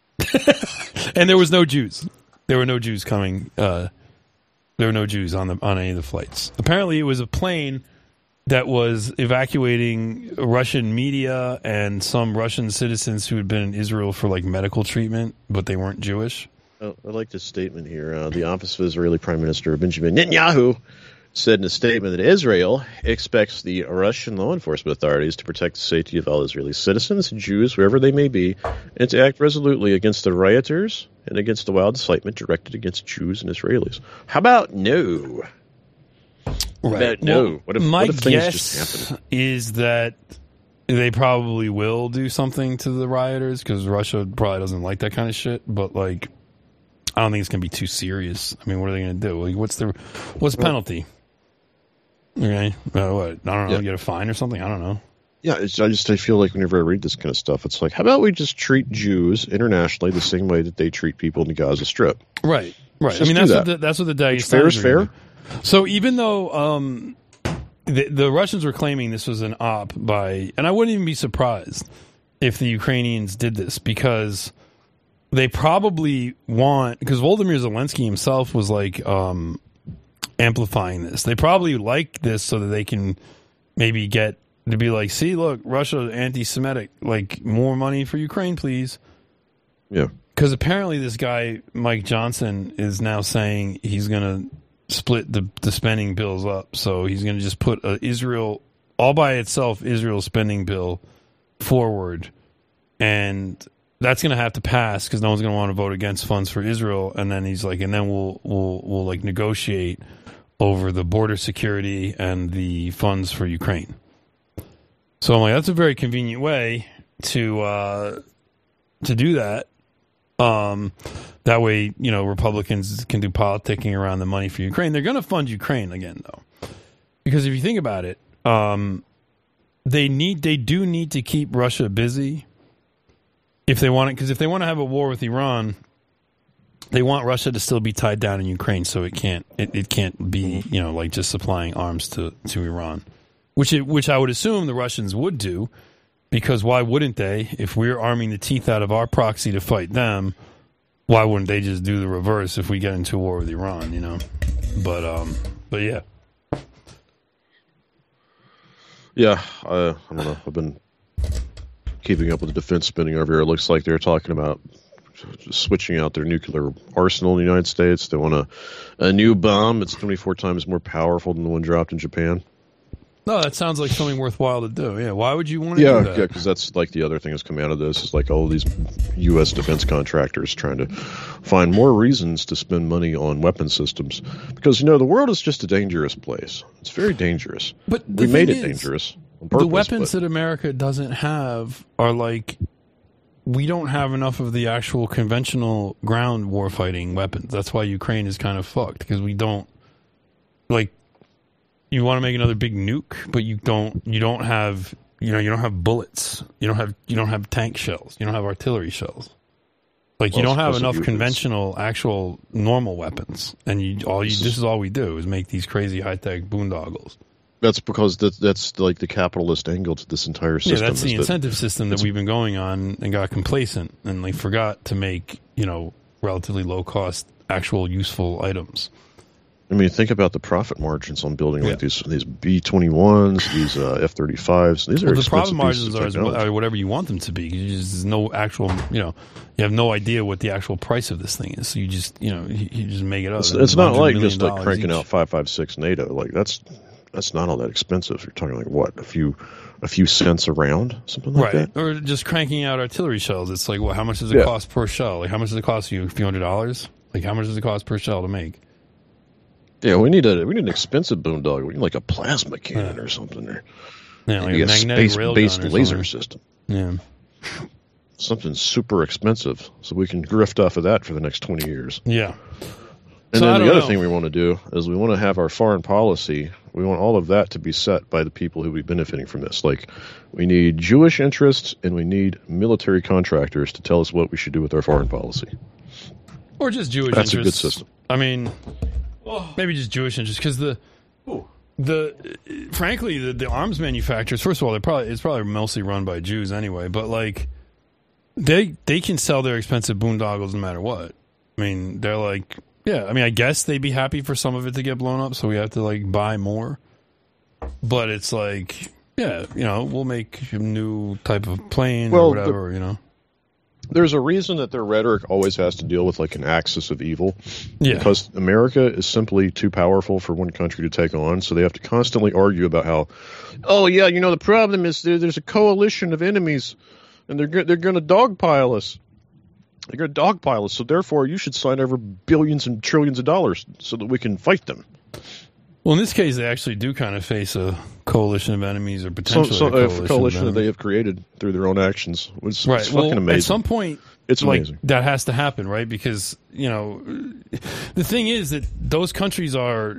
And there was no Jews. There were no Jews coming. Uh, there were no Jews on the on any of the flights. Apparently, it was a plane that was evacuating Russian media and some Russian citizens who had been in Israel for like medical treatment, but they weren't Jewish. I like this statement here. Uh, the office of Israeli Prime Minister Benjamin Netanyahu said in a statement that Israel expects the Russian law enforcement authorities to protect the safety of all Israeli citizens, Jews, wherever they may be, and to act resolutely against the rioters and against the wild incitement directed against Jews and Israelis. How about no? How Right. about no? Well, what if, my what if things guess just happen? is that they probably will do something to the rioters because Russia probably doesn't like that kind of shit. But like, I don't think it's going to be too serious. I mean, what are they going to do? Like, what's the what's the penalty? Okay, uh, what? I don't know. Yeah. Get a fine or something? I don't know. Yeah, it's, I just I feel like whenever I read this kind of stuff, it's like, how about we just treat Jews internationally the same way that they treat people in the Gaza Strip? Right, right. Just I mean, do that's that. what the, that's what the Dagestani What's fair is fair. agreement- So even though um, the, the Russians were claiming this was an op by, and I wouldn't even be surprised if the Ukrainians did this because they probably want, because Volodymyr Zelensky himself was like um, amplifying this. They probably like this so that they can maybe get to be like, see, look, Russia anti-Semitic, like more money for Ukraine, please. Yeah. Because apparently this guy, Mike Johnson, is now saying he's going to split the, the spending bills up. So he's going to just put a Israel, all by itself, Israel spending bill forward. And that's going to have to pass because no one's going to want to vote against funds for Israel. And then he's like, and then we'll, we'll, we'll like negotiate over the border security and the funds for Ukraine. So I'm like, that's a very convenient way to, uh, to do that. Um, that way, you know, Republicans can do politicking around the money for Ukraine. They're going to fund Ukraine again, though, because if you think about it, um, they need, they do need to keep Russia busy if they want it. Because if they want to have a war with Iran, they want Russia to still be tied down in Ukraine, so it can't, it, it can't be, you know, like just supplying arms to, to Iran, which it, which I would assume the Russians would do. Because why wouldn't they? If we're arming the teeth out of our proxy to fight them, why wouldn't they just do the reverse if we get into a war with Iran, you know? But, um, but yeah. Yeah, I, I don't know. I've been keeping up with the defense spending over here. It looks like they're talking about switching out their nuclear arsenal in the United States. They want a, a new bomb that's twenty-four times more powerful than the one dropped in Japan. No, that sounds like something worthwhile to do. Yeah, why would you want to Yeah, do that? yeah, because that's like the other thing that's come out of this is like all of these U S defense contractors trying to find more reasons to spend money on weapon systems. Because, you know, the world is just a dangerous place. It's very dangerous. But the we made it thing is, dangerous on purpose. The weapons but, that America doesn't have are like, we don't have enough of the actual conventional ground warfighting weapons. That's why Ukraine is kind of fucked, because we don't, like, you want to make another big nuke, but you don't. You don't have. You know. You don't have bullets. You don't have. You don't have tank shells. You don't have artillery shells. Like, you Well, don't have supposed to enough be- conventional, actual, normal weapons. And you all. You, this is all we do is make these crazy high tech boondoggles. That's because that, that's like the capitalist angle to this entire system. Yeah, that's the is that- incentive system that we've been going on and got complacent and like forgot to make, you know, relatively low cost, actual useful items. I mean, think about the profit margins on building Yeah. like these these B twenty-ones, these uh, F thirty-fives. These are Well, the expensive profit margins pieces of are, as, technology. are whatever you want them to be. You just, there's no actual, you know, you have no idea what the actual price of this thing is. So you just, you know, you, you just make it up. It's, it's not one hundred like million just like dollars cranking each. out five five six NATO. Like that's that's not all that expensive. You're talking like what a few a few cents a round, something like Right. that. Or just cranking out artillery shells. It's like, well, how much does it Yeah. cost per shell? Like, how much does it cost you? A few hundred dollars? Like, how much does it cost per shell to make? Yeah, we need a we need an expensive boondoggle. We need like a plasma cannon or something, or Yeah, like maybe a a magnetic space railgun based or laser something. system. Yeah. Something super expensive, so we can grift off of that for the next twenty years. Yeah. And So I then the don't other know. thing we want to do is we want to have our foreign policy. We want all of that to be set by the people who will be benefiting from this. Like, we need Jewish interests and we need military contractors to tell us what we should do with our foreign policy. Or just Jewish That's a good interests. system. I mean, maybe just Jewish interests, because the the frankly the, the arms manufacturers. First of all, they're probably it's probably mostly run by Jews anyway. But like, they they can sell their expensive boondoggles no matter what. I mean, they're like, yeah. I mean, I guess they'd be happy for some of it to get blown up, so we have to like buy more. But it's like, yeah, you know, we'll make a new type of plane Well, or whatever, you know. there's a reason that their rhetoric always has to deal with like an axis of evil. Yeah. Because America is simply too powerful for one country to take on, so they have to constantly argue about how, oh yeah, you know the problem is there, there's a coalition of enemies, and they're go- they're going to dogpile us. They're going to dogpile us, so therefore you should sign over billions and trillions of dollars so that we can fight them. Well, in this case, they actually do kind of face a coalition of enemies or So, potentially so a coalition, a coalition of that they enemies. have created through their own actions. It's, Right. it's well, fucking amazing. At some point, it's like, amazing. that has to happen, right? Because, you know, the thing is that those countries are,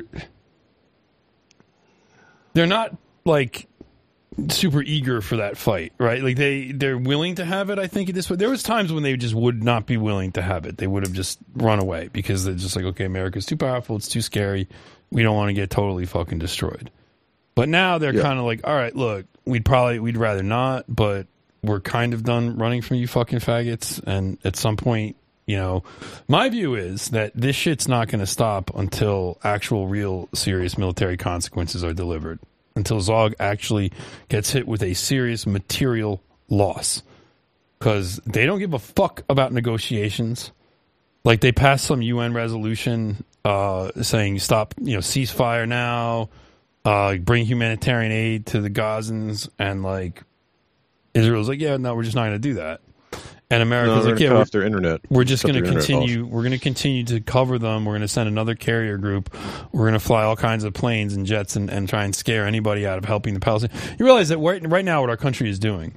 they're not like super eager for that fight, right? Like they, they're willing to have it, I think, at this point. There was times when they just would not be willing to have it. They would have just run away because they're just like, okay, America's too powerful. It's too scary. We don't want to get totally fucking destroyed. But now they're Yeah. kind of like, all right, look, we'd probably, we'd rather not, but we're kind of done running from you fucking faggots. And at some point, you know, my view is that this shit's not going to stop until actual, real, serious military consequences are delivered. Until Zog actually gets hit with a serious material loss. Because they don't give a fuck about negotiations. Like, they passed some U N resolution uh, saying stop, you know, ceasefire now, uh, bring humanitarian aid to the Gazans, and, like, Israel's like, yeah, no, we're just not going to do that. And No, America's they're like, gonna yeah, cut we're, off their internet. we're just Cut going to their internet continue. We're going to continue to cover them. We're going to send another carrier group. We're going to fly all kinds of planes and jets and, and try and scare anybody out of helping the Palestinians. You realize that right, right now what our country is doing,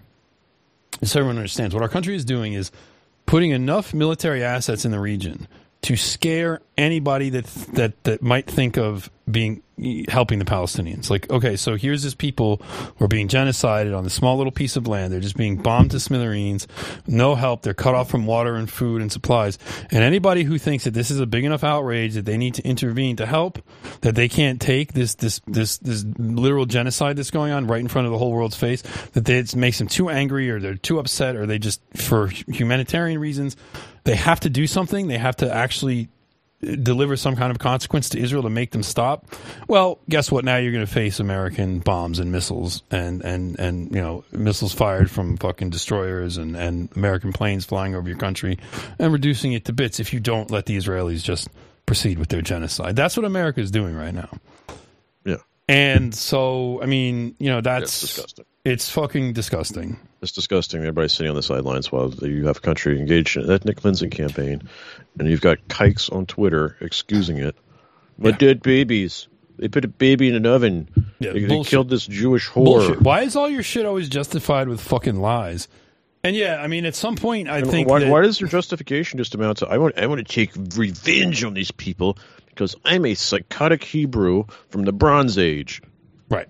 so everyone understands, what our country is doing is putting enough military assets in the region to scare anybody that that that might think of being helping the Palestinians. Like, okay, so here's this people who are being genocided on this small little piece of land. They're just being bombed to smithereens, no help. They're cut off from water and food and supplies. And anybody who thinks that this is a big enough outrage that they need to intervene to help, that they can't take this this this this literal genocide that's going on right in front of the whole world's face, that they, it makes them too angry or they're too upset or they just, for humanitarian reasons, they have to do something. They have to actually deliver some kind of consequence to Israel to make them stop. Well, guess what? Now you're going to face American bombs and missiles and, and, and you know, missiles fired from fucking destroyers and, and American planes flying over your country and reducing it to bits if you don't let the Israelis just proceed with their genocide. That's what America is doing right now. Yeah. And so, I mean, you know, that's It's disgusting. It's fucking disgusting. It's disgusting. Everybody's sitting on the sidelines while you have a country engaged in an ethnic cleansing campaign, and you've got kikes on Twitter excusing it. My Yeah. dead babies. They put a baby in an oven. Yeah, they, they bullshit. killed this Jewish whore. Bullshit. Why is all your shit always justified with fucking lies? And yeah, I mean, at some point, I And think why, that, why does your justification just amount to I want I want to take revenge on these people because I'm a psychotic Hebrew from the Bronze Age. Right.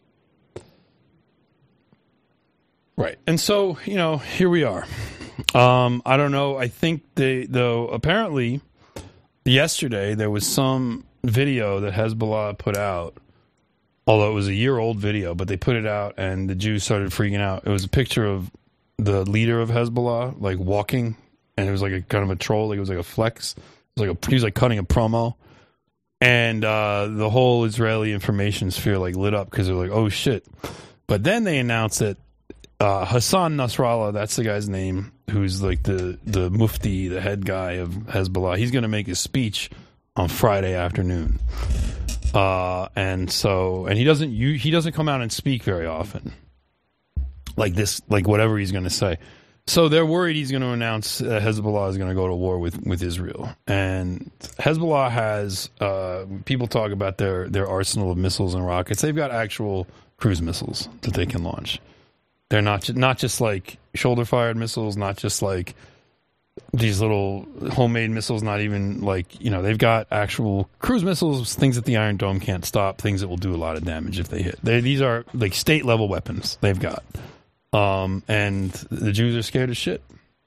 Right. And so, you know, here we are. Um, I don't know. I think they, though, apparently yesterday there was some video that Hezbollah put out, although it was a year old video, but they put it out and the Jews started freaking out. It was a picture of the leader of Hezbollah, like walking, and it was like a kind of a troll. Like it was like a flex. It was like a, he was like cutting a promo. And uh, the whole Israeli information sphere like lit up because they're like, oh shit. But then they announced that uh, Hassan Nasrallah, that's the guy's name, who's like the, the mufti, the head guy of Hezbollah, he's going to make his speech on Friday afternoon. Uh, and so, and he doesn't, you, he doesn't come out and speak very often. Like this, like whatever he's going to say. So they're worried he's going to announce uh, Hezbollah is going to go to war with, with Israel. And Hezbollah has, uh, people talk about their, their arsenal of missiles and rockets. They've got actual cruise missiles that they can launch. They're not, ju- not just like shoulder-fired missiles, not just like these little homemade missiles, not even like, you know, they've got actual cruise missiles, things that the Iron Dome can't stop, things that will do a lot of damage if they hit. They, these are like state-level weapons they've got. Um, and the Jews are scared as shit.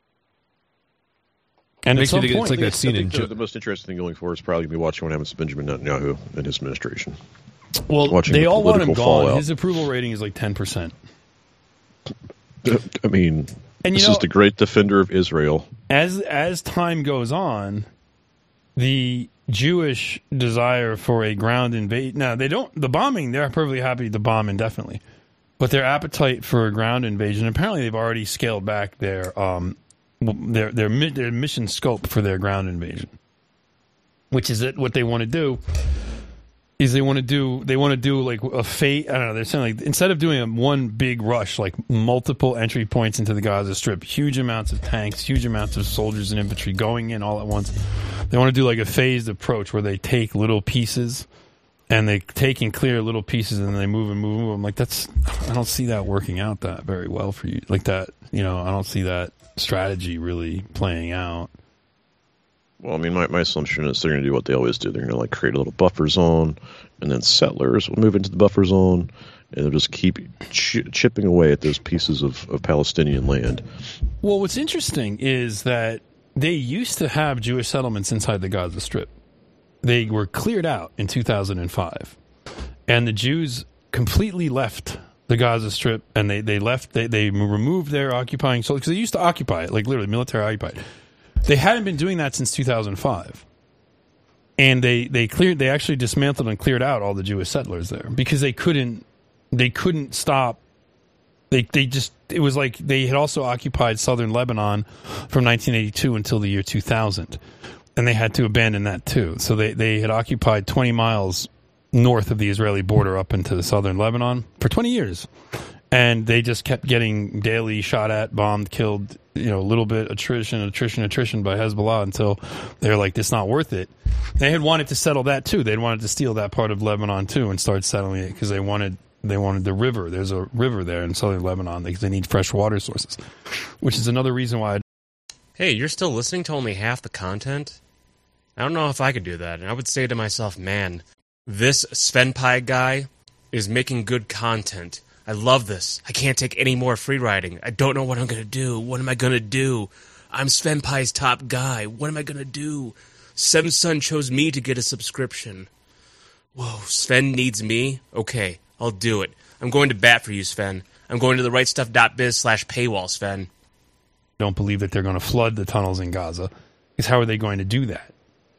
And Makes at me some think it's point, like I that think scene in the, Jo- the most interesting thing going forward is probably going to be watching what happens to Benjamin Netanyahu and his administration. well, watching they the all want him political gone. fallout. His approval rating is like ten percent. I mean, And you this know, is the great defender of Israel. as as time goes on, the Jewish desire for a ground invasion. Now they don't the bombing. They're perfectly happy to bomb indefinitely, but their appetite for a ground invasion. Apparently, they've already scaled back their um, their their mi- their mission scope for their ground invasion, which is it. What they want to do is they want to do they want to do like a fate. I don't know. They're saying like instead of doing a one big rush, like multiple entry points into the Gaza Strip, huge amounts of tanks, huge amounts of soldiers and infantry going in all at once. They want to do like a phased approach where they take little pieces and they take and clear little pieces and then they move and move and move. I'm like, that's I don't see that working out that very well for you. Like that, you know, I don't see that strategy really playing out. Well, I mean, my, my assumption is they're going to do what they always do. They're going to like create a little buffer zone, and then settlers will move into the buffer zone, and they'll just keep ch- chipping away at those pieces of, of Palestinian land. Well, what's interesting is that they used to have Jewish settlements inside the Gaza Strip. They were cleared out in two thousand five, and the Jews completely left the Gaza Strip, and they, they left, they, they removed their occupying soldiers, because they used to occupy it, like literally military occupied. They hadn't been doing that since two thousand five. And they, they cleared they actually dismantled and cleared out all the Jewish settlers there because they couldn't they couldn't stop they they just it was like they had also occupied southern Lebanon from nineteen eighty-two until the year two thousand. And they had to abandon that too. So they, they had occupied twenty miles north of the Israeli border up into the southern Lebanon for twenty years. And they just kept getting daily shot at, bombed, killed, you know, a little bit attrition, attrition, attrition by Hezbollah until they're like, it's not worth it. They had wanted to settle that too. They'd wanted to steal that part of Lebanon too and start settling it because they wanted they wanted the river. There's a river there in southern Lebanon because they need fresh water sources, which is another reason why. I Hey, you're still listening to only half the content? I don't know if I could do that. And I would say to myself, man, this Sven Pai guy is making good content. I love this. I can't take any more free riding. I don't know what I'm going to do. What am I going to do? I'm Sven Pai's top guy. What am I going to do? Seven Sun chose me to get a subscription. Whoa, Sven needs me? Okay, I'll do it. I'm going to bat for you, Sven. I'm going to the right stuff dot biz slash paywall, Sven. don't believe that they're going to flood the tunnels in Gaza. Because how are they going to do that?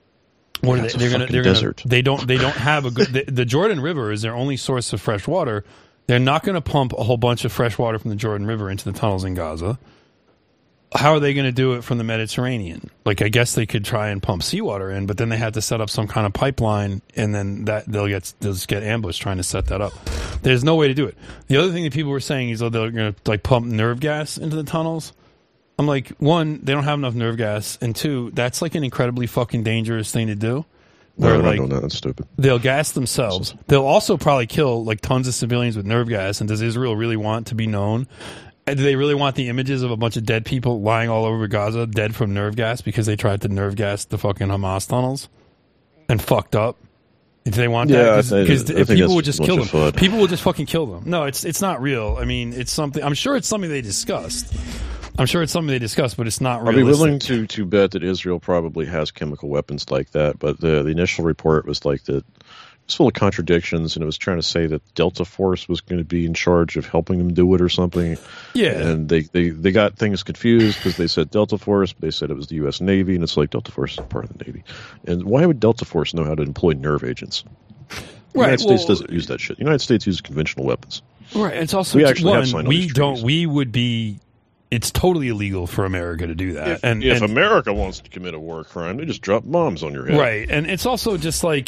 What yeah, are they, they're going to? They're desert. Gonna, they don't. They don't have a good. The, the Jordan River is their only source of fresh water. They're not going to pump a whole bunch of fresh water from the Jordan River into the tunnels in Gaza. How are they going to do it from the Mediterranean? Like, I guess they could try and pump seawater in, but then they have to set up some kind of pipeline, and then that they'll get they'll just get ambushed trying to set that up. There's no way to do it. The other thing that people were saying is, oh, they're going to like pump nerve gas into the tunnels. I'm like, one, they don't have enough nerve gas, and two, that's like an incredibly fucking dangerous thing to do. Where, no, like, no, no, that's stupid. They'll gas themselves. They'll also probably kill like tons of civilians with nerve gas. And does Israel really want to be known? And do they really want the images of a bunch of dead people lying all over Gaza, dead from nerve gas because they tried to nerve gas the fucking Hamas tunnels and fucked up? Do they want yeah, that? Because if people would just kill them, fun. people will just fucking kill them. No, it's it's not real. I mean, it's something. I'm sure it's something they discussed. I'm sure it's something they discussed, but it's not realistic. I'd be willing to, to bet that Israel probably has chemical weapons like that, but the, the initial report was like that it was full of contradictions, and it was trying to say that Delta Force was going to be in charge of helping them do it or something. Yeah. And they, they, they got things confused because they said Delta Force, but they said it was the U S Navy, and it's like Delta Force is part of the Navy. And why would Delta Force know how to employ nerve agents? The right, United well, States doesn't use that shit. The United States uses conventional weapons. Right. It's also we actually one, have signed all we these don't. treaties. We would be. It's totally illegal for America to do that. If, and if and, America wants to commit a war crime, they just drop bombs on your head. right, and it's also just like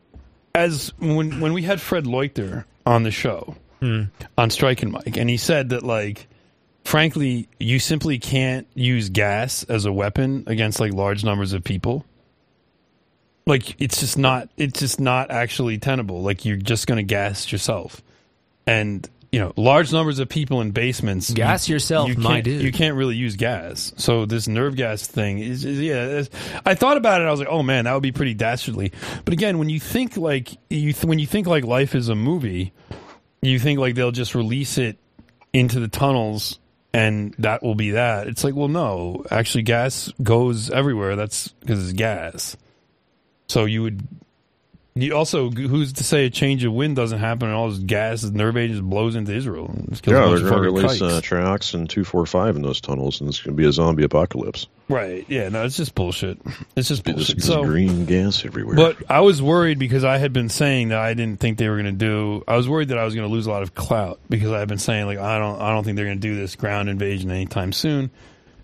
as when when we had Fred Leuchter on the show Hmm. on Strike and Mike, and he said that like, frankly, you simply can't use gas as a weapon against like large numbers of people. Like it's just not. It's just not actually tenable. Like you're just going to gas yourself, and. You know, large numbers of people in basements. Gas you, yourself, you my can't- dude. You can't really use gas. So this nerve gas thing is, is yeah. Is, I thought about it. I was like, oh man, that would be pretty dastardly. But again, when you think like you th- when you think like life is a movie, you think like they'll just release it into the tunnels and that will be that. It's like, well, no, actually, gas goes everywhere. That's because it's gas. So you would. You also, who's to say a change of wind doesn't happen and all this gas, this nerve agents blows into Israel? And just kills a Yeah, bunch they're of going to fucking release kikes. uh, Trioxin two forty-five in those tunnels, and it's going to be a zombie apocalypse. Right? Yeah, no, it's just bullshit. It's just There's, bullshit. there's So, green gas everywhere. but I was worried because I had been saying that I didn't think they were going to do. I was worried that I was going to lose a lot of clout because I had been saying like I don't, I don't think they're going to do this ground invasion anytime soon.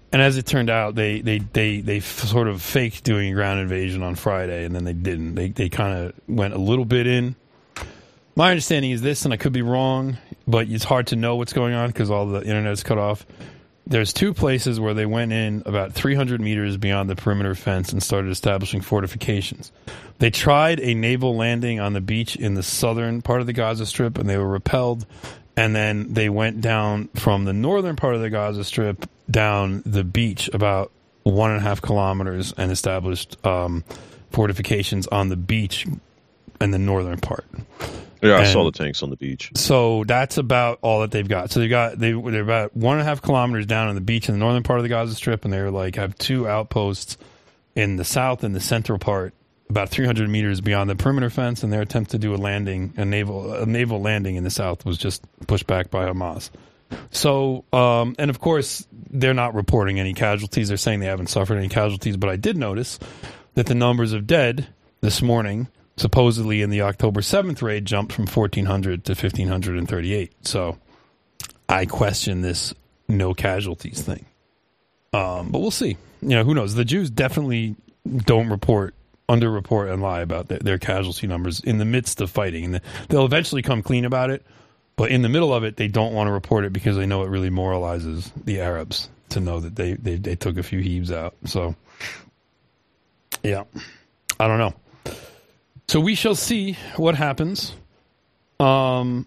And as it turned out, they they they they f- sort of faked doing a ground invasion on Friday, and then they didn't. They they kind of went a little bit in. My understanding is this, and I could be wrong, but it's hard to know what's going on because all the internet is cut off. There's two places where they went in about three hundred meters beyond the perimeter fence and started establishing fortifications. They tried a naval landing on the beach in the southern part of the Gaza Strip, and they were repelled. And then they went down from the northern part of the Gaza Strip down the beach about one and a half kilometers and established um, fortifications on the beach in the northern part. Yeah, I and saw the tanks on the beach. So that's about all that they've got. So they got they they're about one and a half kilometers down on the beach in the northern part of the Gaza Strip, and they're like have two outposts in the south and the central part, about three hundred meters beyond the perimeter fence. And their attempt to do a landing, a naval a naval landing in the south, was just pushed back by Hamas. So, um, and of course, they're not reporting any casualties. They're saying they haven't suffered any casualties. But I did notice that the numbers of dead this morning, supposedly in the October seventh raid, jumped from fourteen hundred to fifteen thirty-eight. So I question this no casualties thing. Um, but we'll see. You know, who knows? The Jews definitely don't report, underreport, and lie about their, their casualty numbers in the midst of fighting. And the, they'll eventually come clean about it. But in the middle of it, they don't want to report it because they know it really moralizes the Arabs to know that they, they, they took a few heaves out. So, yeah, I don't know. So we shall see what happens. Um,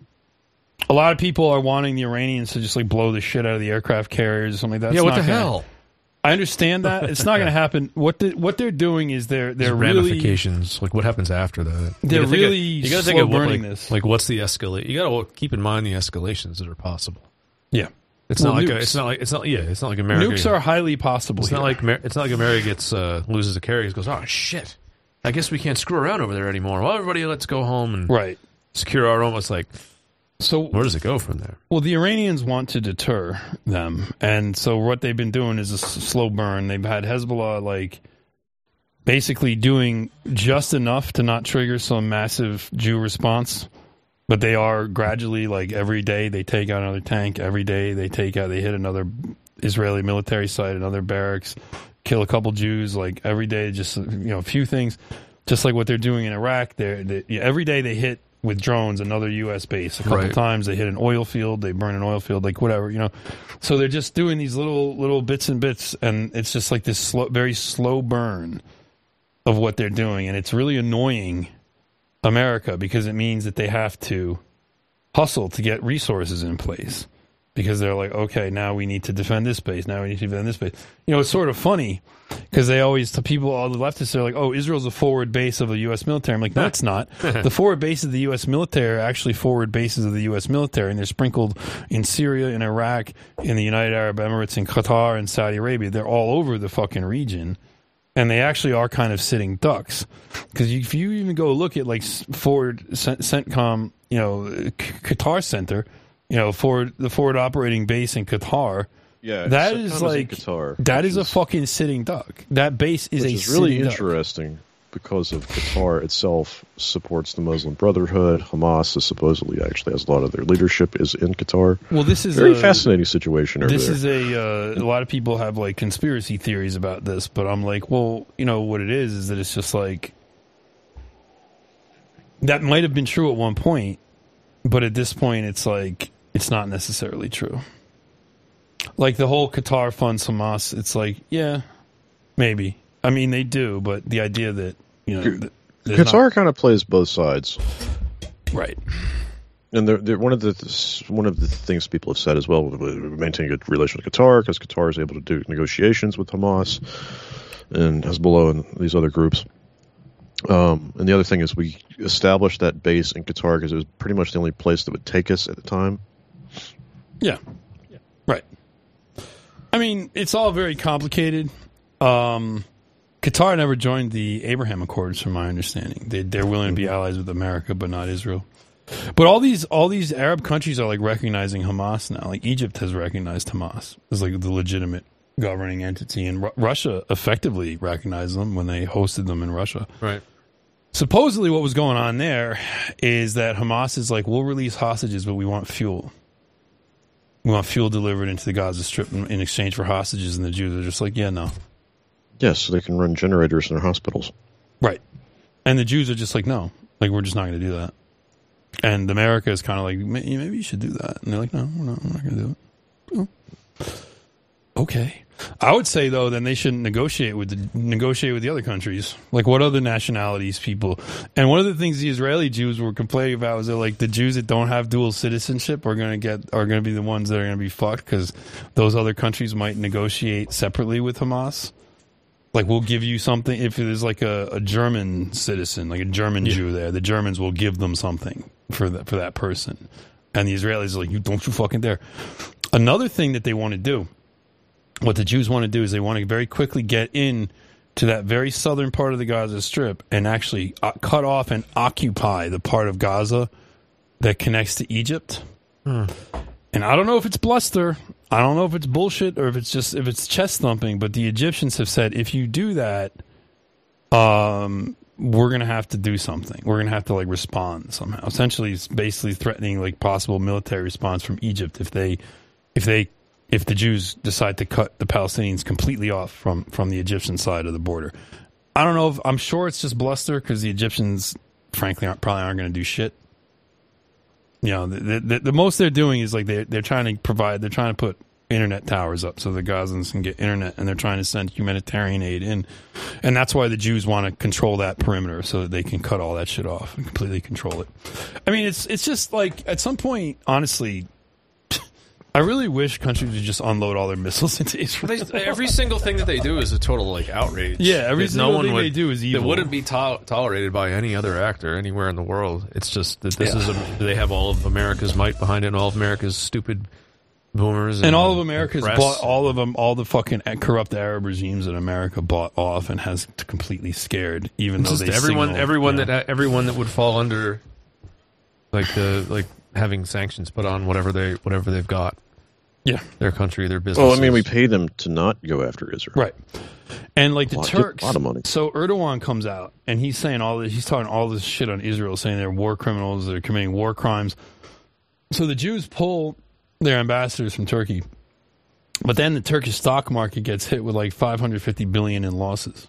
a lot of people are wanting the Iranians to just like blow the shit out of the aircraft carriers or something like that. Yeah, It's what not the gonna, hell? I understand that. It's not going to happen. What the, what they're doing is they're they're There's really ramifications. Like what happens after that? They're You gotta think really of- you gotta slow think of what, burning like, this. Like what's the escalate? You got to keep in mind the escalations that are possible. Yeah, It's Well, not like nukes. a, it's not like it's not yeah it's not like America. Nukes are highly possible. It's here. not like Amer- it's not like America gets uh, loses a carrier. Goes, oh shit! I guess we can't screw around over there anymore. Well, everybody, let's go home and right secure our own. It's like, so where does it go from there? Well, the Iranians want to deter them, and so what they've been doing is a s- slow burn. They've had Hezbollah like basically doing just enough to not trigger some massive Jew response, but they are gradually, like every day they take out another tank, every day they take out, they hit another Israeli military site, another barracks, kill a couple Jews, like every day, just, you know, a few things, just like what they're doing in Iraq. They're, they, yeah, every day they hit with drones another U S base. A couple Right. times they hit an oil field, they burn an oil field, like whatever, you know. So they're just doing these little little bits and bits, and it's just like this slow, very slow burn of what they're doing, and it's really annoying America because it means that they have to hustle to get resources in place because they're like, okay, now we need to defend this base, now we need to defend this base. You know, it's sort of funny because they always, to people, all the leftists, they're like, oh, Israel's a forward base of the U S military. I'm like, no, it's not. The forward base of the U S military are actually forward bases of the U S military, and they're sprinkled in Syria, in Iraq, in the United Arab Emirates, in Qatar, and Saudi Arabia. They're all over the fucking region. And they actually are kind of sitting ducks. Because if you even go look at like forward CENTCOM, you know, Qatar Center, you know, forward the forward operating base in Qatar, Yeah, that CENTCOM is is in like Qatar, that which is a is- fucking sitting duck. That base is Which a is really sitting duck. interesting because of Qatar itself supports the Muslim Brotherhood. Hamas is supposedly actually has a lot of their leadership is in Qatar. Well, this is very a, fascinating situation over This there. is a uh, a lot of people have like conspiracy theories about this, but I'm like, well, you know what it is is that it's just like that might have been true at one point, but at this point, it's like it's not necessarily true. Like the whole Qatar funds Hamas, it's like, yeah, maybe. I mean, they do, but the idea that you know, th- there's Qatar not- kind of plays both sides, right? And they're, they're one of the one of the things people have said as well, we maintain a good relation with Qatar because Qatar is able to do negotiations with Hamas and Hezbollah and these other groups. Um, and the other thing is we established that base in Qatar because it was pretty much the only place that would take us at the time. Yeah. Right. I mean, it's all very complicated. Um, Qatar never joined the Abraham Accords, from my understanding. They, they're willing to be allies with America, but not Israel. But all these all these Arab countries are like recognizing Hamas now. Like Egypt has recognized Hamas as like the legitimate governing entity, and Ru- Russia effectively recognized them when they hosted them in Russia. Right. Supposedly, what was going on there is that Hamas is like, we'll release hostages, but we want fuel. We want fuel delivered into the Gaza Strip in, in exchange for hostages, and the Jews are just like, yeah, no. Yes, so they can run generators in their hospitals. Right. And the Jews are just like, no, like, we're just not going to do that. And America is kind of like, maybe you should do that. And they're like, no, we're not, we're not going to do it. Oh. Okay. I would say, though, then they shouldn't negotiate with the negotiate with the other countries. Like, what other nationalities people? And one of the things the Israeli Jews were complaining about was that, like, the Jews that don't have dual citizenship are going to get are going to be the ones that are going to be fucked because those other countries might negotiate separately with Hamas. Like, we'll give you something if there's like a, a German citizen, like a German yeah. Jew there. The Germans will give them something for that for that person, and the Israelis are like, "You don't you fucking dare." Another thing that they want to do, what the Jews want to do, is they want to very quickly get in to that very southern part of the Gaza Strip and actually uh, cut off and occupy the part of Gaza that connects to Egypt. Hmm. And I don't know if it's bluster. I don't know if it's bullshit or if it's just if it's chest thumping. But the Egyptians have said if you do that, um, we're gonna have to do something. We're gonna have to like respond somehow. Essentially, it's basically threatening like possible military response from Egypt if they, if they, if the Jews decide to cut the Palestinians completely off from from the Egyptian side of the border. I don't know. If, I'm sure it's just bluster because the Egyptians, frankly, aren't, probably aren't going to do shit. You know, the, the, the most they're doing is like they're, they're trying to provide, they're trying to put internet towers up so the Gazans can get internet, and they're trying to send humanitarian aid in. And that's why the Jews want to control that perimeter so that they can cut all that shit off and completely control it. I mean, it's it's just like at some point, honestly, I really wish countries would just unload all their missiles into Israel. They, every single thing that they do is a total like outrage. Yeah, every that single no one thing would, they do is evil. It wouldn't be to- tolerated by any other actor anywhere in the world. It's just that this yeah. is a, they have all of America's might behind it, and all of America's stupid boomers, and, and all of America's bought all of them, all the fucking corrupt Arab regimes that America bought off and has completely scared. Even it's though they everyone, signal, everyone yeah. that everyone that would fall under like the like having sanctions put on whatever they whatever they've got. Yeah, their country, their business. Well, I mean, we pay them to not go after Israel, right? And like the lot, Turks, a lot of money. So Erdogan comes out and he's saying all this. He's talking all this shit on Israel, saying they're war criminals, they're committing war crimes. So the Jews pull their ambassadors from Turkey, but then the Turkish stock market gets hit with like five hundred fifty billion in losses,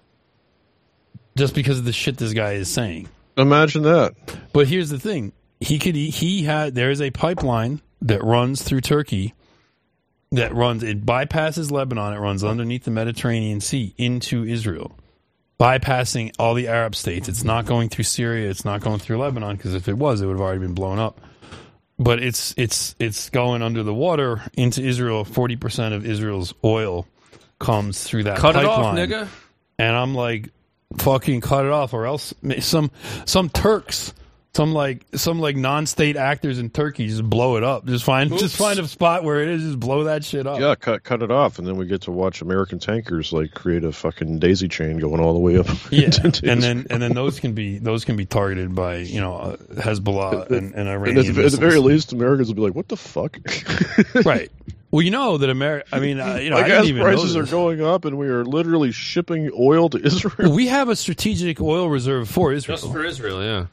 just because of the shit this guy is saying. Imagine that. But here's the thing: he could he had there is a pipeline that runs through Turkey. That runs, it bypasses Lebanon, it runs underneath the Mediterranean Sea into Israel, bypassing all the Arab states. It's not going through Syria, it's not going through Lebanon, because if it was, it would have already been blown up. But it's it's it's going under the water into Israel. forty percent of Israel's oil comes through that cut pipeline. Cut it off, nigga. And I'm like, fucking cut it off, or else some some Turks... Some like some like non-state actors in Turkey just blow it up. Just find Oops. just find a spot where it is. Just blow that shit up. Yeah, cut cut it off, and then we get to watch American tankers like create a fucking daisy chain going all the way up. Yeah, and then and then those can be those can be targeted by you know uh, Hezbollah and, and Iranian. And at, the, at the very least, Americans will be like, "What the fuck?" Right. Well, you know that America. I mean, uh, you know, like I didn't gas even prices know are going up, and we are literally shipping oil to Israel. We have a strategic oil reserve for Israel. Just for Israel, yeah.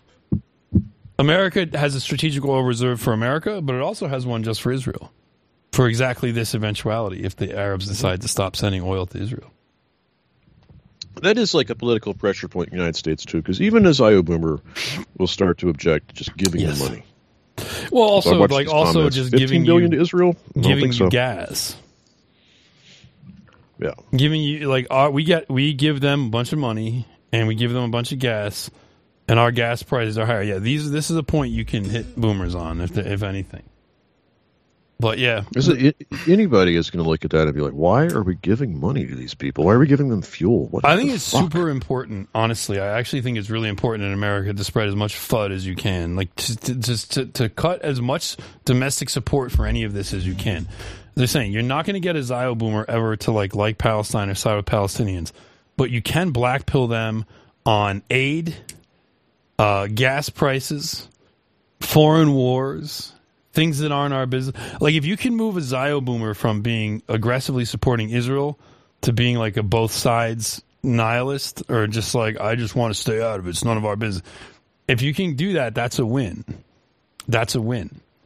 America has a strategic oil reserve for America, but it also has one just for Israel, for exactly this eventuality if the Arabs decide to stop sending oil to Israel. That is like a political pressure point in the United States, too, because even as I O Boomer will start to object to just giving yes. them money. Well, also, so like, also comments. just fifteen giving billion you, to Israel? I giving you so. gas. Yeah. Giving you, like, our, we get, we give them a bunch of money, and we give them a bunch of gas, and our gas prices are higher. Yeah, these this is a point you can hit boomers on, if the, if anything. But yeah, is it, anybody is going to look at that and be like, "Why are we giving money to these people? Why are we giving them fuel?" What I think it's fuck? super important. Honestly, I actually think it's really important in America to spread as much F U D as you can, like to to, to to cut as much domestic support for any of this as you can. They're saying you're not going to get a Zio boomer ever to like like Palestine or side with Palestinians, but you can blackpill them on aid. Uh, gas prices, foreign wars, things that aren't our business. Like, if you can move a Zio boomer from being aggressively supporting Israel to being like a both sides nihilist, or just like, I just want to stay out of it, it's none of our business. If you can do that, that's a win. That's a win.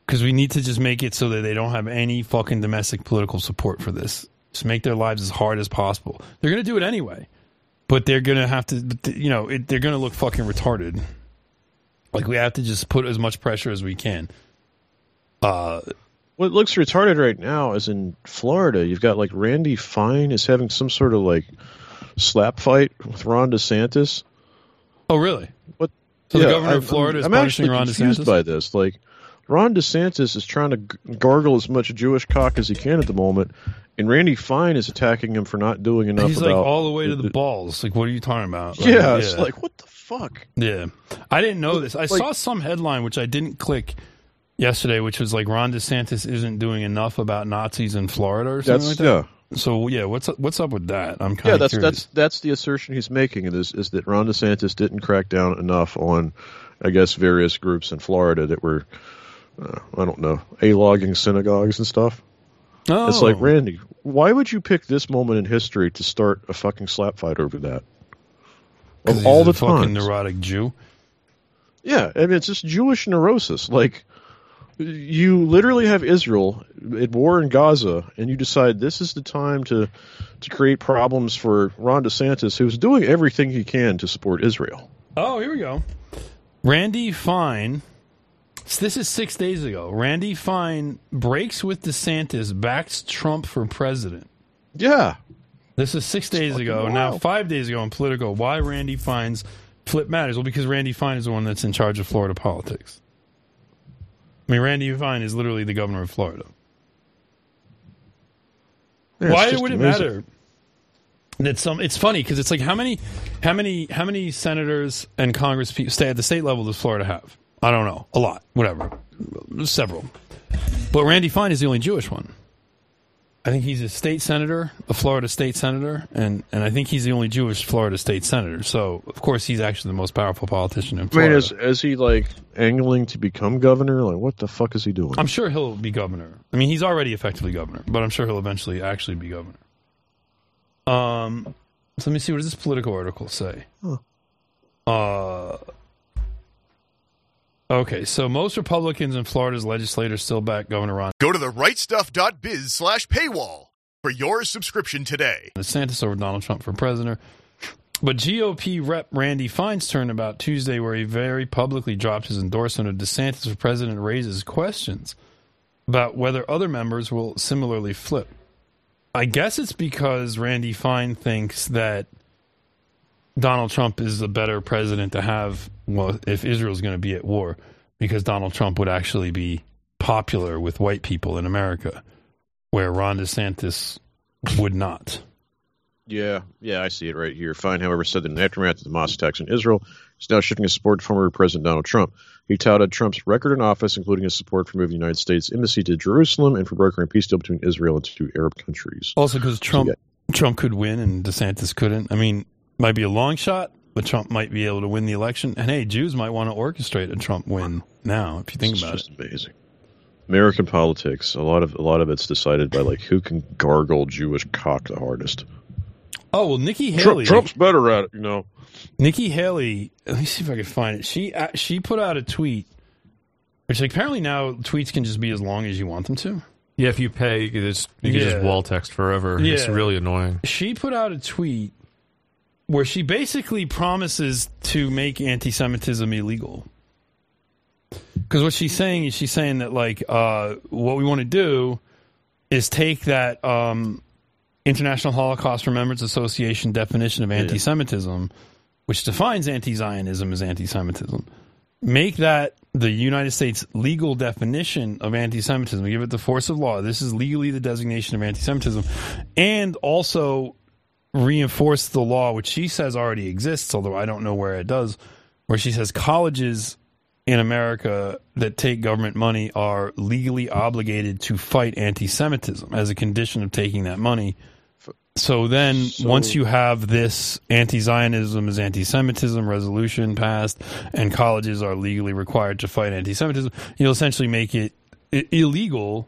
because we need to just make it so that they don't have any fucking domestic political support for this. Just make their lives as hard as possible. They're going to do it anyway, but they're going to have to, you know, it, they're going to look fucking retarded. Like, we have to just put as much pressure as we can. Uh, what looks retarded right now is in Florida. You've got, like, Randy Fine is having some sort of, like, slap fight with Ron DeSantis. Oh, really? What? So yeah, the governor of I'm, Florida is I'm punishing actually Ron confused DeSantis? by this. Like, Ron DeSantis is trying to g- gargle as much Jewish cock as he can at the moment, and Randy Fine is attacking him for not doing enough. He's about like all the way to the balls. Like, what are you talking about? Like, yeah, yeah, it's like, what the fuck? Yeah. I didn't know this. I Like- saw some headline, which I didn't click yesterday, which was like Ron DeSantis isn't doing enough about Nazis in Florida or something That's like that. yeah. So, yeah, what's up, what's up with that? I'm kind Yeah, of that's curious. that's that's the assertion he's making is is that Ron DeSantis didn't crack down enough on, I guess, various groups in Florida that were, uh, I don't know, a-logging synagogues and stuff. Oh. It's like, Randy, why would you pick this moment in history to start a fucking slap fight over that? 'Cause Of he's all a the fucking times. neurotic Jew. Yeah, I mean, it's just Jewish neurosis. Like, you literally have Israel at war in Gaza, and you decide this is the time to to create problems for Ron DeSantis, who's doing everything he can to support Israel. Oh, here we go. Randy Fine. So this is six days ago. Randy Fine breaks with DeSantis, backs Trump for president. Yeah. This is six days ago. wild. Now, five days ago in Politico, why Randy Fine's flip matters? Well, because Randy Fine is the one that's in charge of Florida politics. I mean, Randy Fine is literally the governor of Florida. Yeah, it's Why just would it amazing. matter? That some it's funny because it's like how many how many how many senators and Congress people stay at the state level does Florida have? I don't know, a lot, whatever, several. But Randy Fine is the only Jewish one. I think he's a state senator, a Florida state senator, and, and I think he's the only Jewish Florida state senator. So of course he's actually the most powerful politician in I mean, Florida. is, is he, like, angling to become governor? Like, what the fuck is he doing? I'm sure he'll be governor. I mean, he's already effectively governor, but I'm sure he'll eventually actually be governor. Um, so let me see, what does this Political article say? Huh. Uh, okay, so most Republicans in Florida's legislators still back Governor Ron Go to the right stuff dot biz slash paywall for your subscription today. DeSantis over Donald Trump for president. But G O P Rep Randy Fine's turn about Tuesday, where he very publicly dropped his endorsement of DeSantis for president, raises questions about whether other members will similarly flip. I guess it's because Randy Fine thinks that Donald Trump is a better president to have, well, if Israel's going to be at war, because Donald Trump would actually be popular with white people in America, where Ron DeSantis would not. Yeah, yeah, I see it right here. Fine, however, said that in the aftermath of the mosque attacks in Israel, he's now shifting his support to former President Donald Trump. He touted Trump's record in office, including his support for moving the United States embassy to Jerusalem and for brokering a peace deal between Israel and two Arab countries. Also, because Trump So, yeah. Trump could win and DeSantis couldn't. I mean, might be a long shot, but Trump might be able to win the election. And hey, Jews might want to orchestrate a Trump win now, if you think It's about just it. amazing. American politics, a lot of a lot of it's decided by like who can gargle Jewish cock the hardest. Oh well, Nikki Trump, Haley. Trump's better at it, you know. Nikki Haley. Let me see if I can find it. She uh, she put out a tweet, which like, apparently now tweets can just be as long as you want them to. Yeah, if you pay, it's, you can Yeah. just wall text forever. It's Yeah. really annoying. She put out a tweet where she basically promises to make anti-Semitism illegal. Because what she's saying is she's saying that, like, uh, what we want to do is take that um, International Holocaust Remembrance Association definition of anti-Semitism, which defines anti-Zionism as anti-Semitism, make that the United States legal definition of anti-Semitism, give it the force of law. This is legally the designation of anti-Semitism, and also reinforce the law, which she says already exists, although I don't know where it does, where she says colleges in America that take government money are legally obligated to fight anti-Semitism as a condition of taking that money. So then So- once you have this anti-Zionism is anti-Semitism resolution passed and colleges are legally required to fight anti-Semitism, you'll essentially make it I- illegal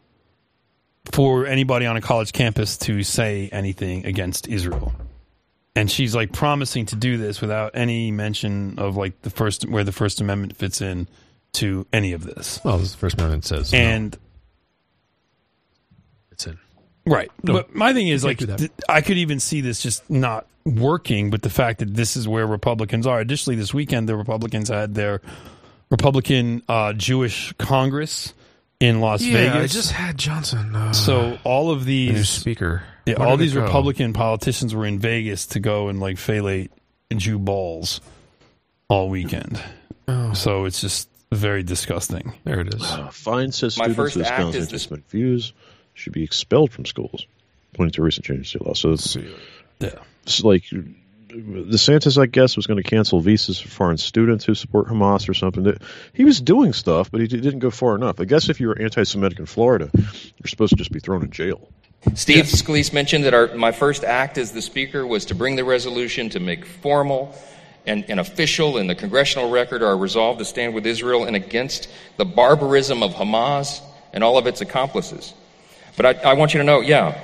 for anybody on a college campus to say anything against Israel. And she's like promising to do this without any mention of like the first, where the First Amendment fits in to any of this. Well, the First Amendment says, and no. It's in. Right. No, but my thing is, like, do that. th- I could even see this just not working with the fact that this is where Republicans are. Additionally, this weekend, the Republicans had their Republican uh, Jewish Congress in Las yeah, Vegas. I just had Johnson. Uh, so all of these... the new speaker. Yeah, Where all did it these go? Republican politicians were in Vegas to go and, like, fellate Jew balls all weekend. Oh. So it's just very disgusting. There it is. Uh, fine says My students first who act espouse is anti-Semitic views should be expelled from schools, according to recent changes to law. So it's, yeah. it's like DeSantis, I guess, was going to cancel visas for foreign students who support Hamas or something. He was doing stuff, but he didn't go far enough. I guess if you were anti-Semitic in Florida, you're supposed to just be thrown in jail. Steve yes. Scalise mentioned that our, my first act as the Speaker was to bring the resolution to make formal and, and official in the congressional record our resolve to stand with Israel and against the barbarism of Hamas and all of its accomplices. But I, I want you to know, yeah,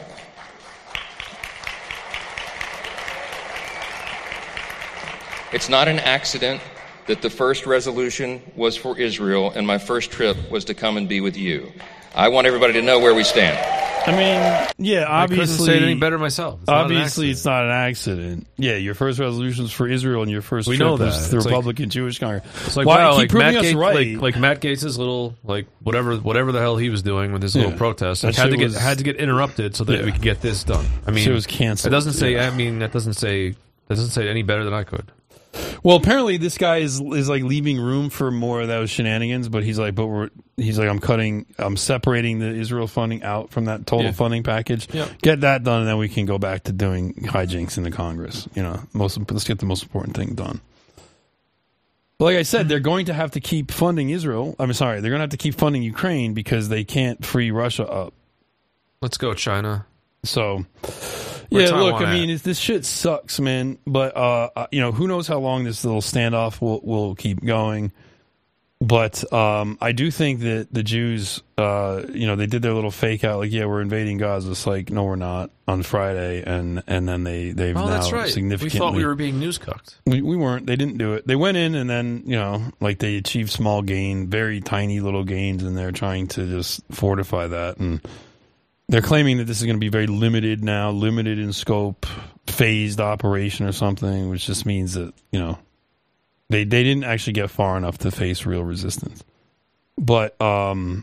it's not an accident that the first resolution was for Israel and my first trip was to come and be with you. I want everybody to know where we stand. I mean, yeah, obviously... I couldn't say it any better myself. It's obviously, not it's not an accident. Yeah, your first resolution was for Israel and your first we trip know that. was the it's Republican like, Jewish Congress. It's like, Why wow, keep like proving Matt us Gates, right? like, like Matt Gates' little, like, whatever whatever the hell he was doing with his Yeah. little protest. That Like, had to shit get was- had to get interrupted so that Yeah. we could get this done. I mean, Shit was canceled. It doesn't say, Yeah. I mean, that doesn't say, that doesn't say any better than I could. Well, apparently this guy is is like leaving room for more of those shenanigans, but he's like, but we're he's like, I'm cutting, I'm separating the Israel funding out from that total Yeah. funding package. Yeah. Get that done, and then we can go back to doing hijinks in the Congress. You know, most let's get the most important thing done. But like I said, they're going to have to keep funding Israel. I'm sorry, they're going to have to keep funding Ukraine because they can't free Russia up. Let's go, China. So, Where yeah, Taiwan look, I at? mean, it's, this shit sucks, man. But, uh, uh, you know, who knows how long this little standoff will, will keep going. But um, I do think that the Jews, uh, you know, they did their little fake out, like, yeah, we're invading Gaza. It's like, no, we're not, on Friday. And, and then they, they've Oh, now that's right. significantly... We thought we were being news cucked. We, we weren't. They didn't do it. They went in and then, you know, like they achieved small gain, very tiny little gains, and they're trying to just fortify that. And they're claiming that this is going to be very limited now, limited in scope, phased operation or something, which just means that, you know, they they didn't actually get far enough to face real resistance. But um,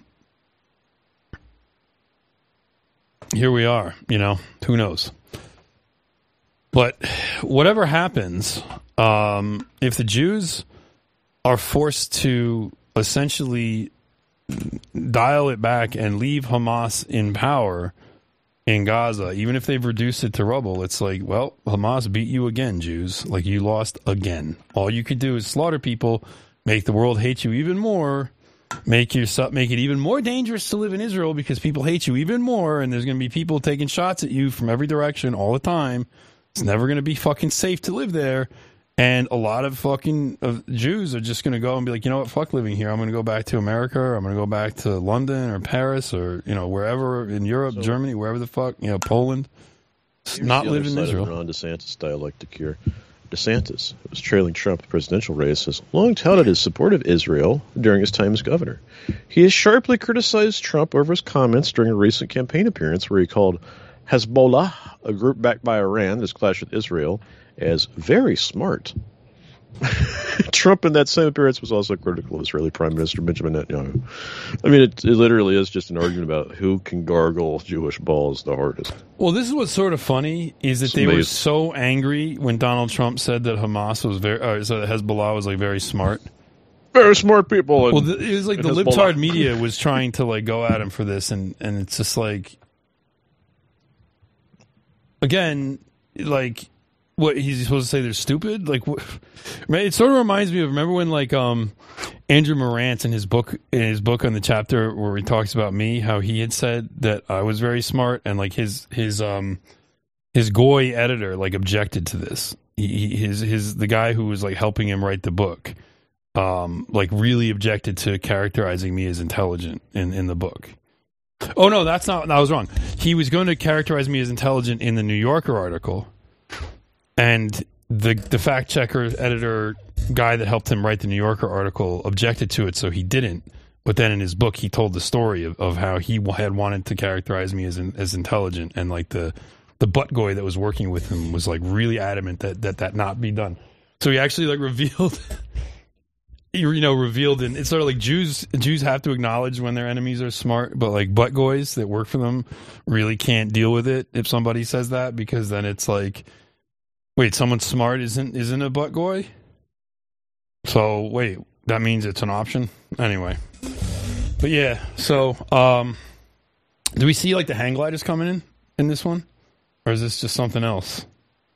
here we are, you know, who knows? But whatever happens, um, if the Jews are forced to essentially dial it back and leave Hamas in power in Gaza, even if they've reduced it to rubble, it's like, well, Hamas beat you again, Jews. Like, you lost again. All you could do is slaughter people, make the world hate you even more, make yourself make it even more dangerous to live in Israel because people hate you even more, and there's going to be people taking shots at you from every direction all the time. It's never going to be fucking safe to live there. And a lot of fucking uh, Jews are just going to go and be like, you know what, fuck living here. I'm going to go back to America, or I'm going to go back to London or Paris or, you know, wherever in Europe, so, Germany, wherever the fuck, you know, Poland. Not live in Israel. Ron DeSantis dialectic here. DeSantis, who was trailing Trump in the presidential race, has long touted his support of Israel during his time as governor. He has sharply criticized Trump over his comments during a recent campaign appearance where he called Hezbollah, a group backed by Iran that's clashed with Israel, as very smart. Trump in that same appearance was also critical of Israeli Prime Minister Benjamin Netanyahu. I mean, it, it literally is just an argument about who can gargle Jewish balls the hardest. Well, this is what's sort of funny is that It's they amazing. were so angry when Donald Trump said that Hamas was very, uh, so that Hezbollah was like very smart. Very smart people. And, well, the, it was like the Hezbollah. libtard media was trying to like go at him for this, and and it's just like, again, like. What, he's supposed to say they're stupid? Like, what? It sort of reminds me of, remember when like um, Andrew Morantz in his book in his book on the chapter where he talks about me, how he had said that I was very smart, and like his his um his Goy editor like objected to this. He, he, his his the guy who was like helping him write the book, um, like really objected to characterizing me as intelligent in in the book. Oh no, that's not. I was wrong. He was going to characterize me as intelligent in the New Yorker article. And the the fact checker, editor, guy that helped him write the New Yorker article objected to it, so he didn't. But then in his book, he told the story of, of how he had wanted to characterize me as in, as intelligent, and like the the butt guy that was working with him was like really adamant that that, that not be done. So he actually like revealed, you know, revealed, and it's sort of like Jews Jews have to acknowledge when their enemies are smart, but like butt guys that work for them really can't deal with it if somebody says that, because then it's like, wait, someone smart isn't isn't a butt guy? So wait, that means it's an option anyway. But yeah, so um, do we see like the hang gliders coming in in this one, or is this just something else?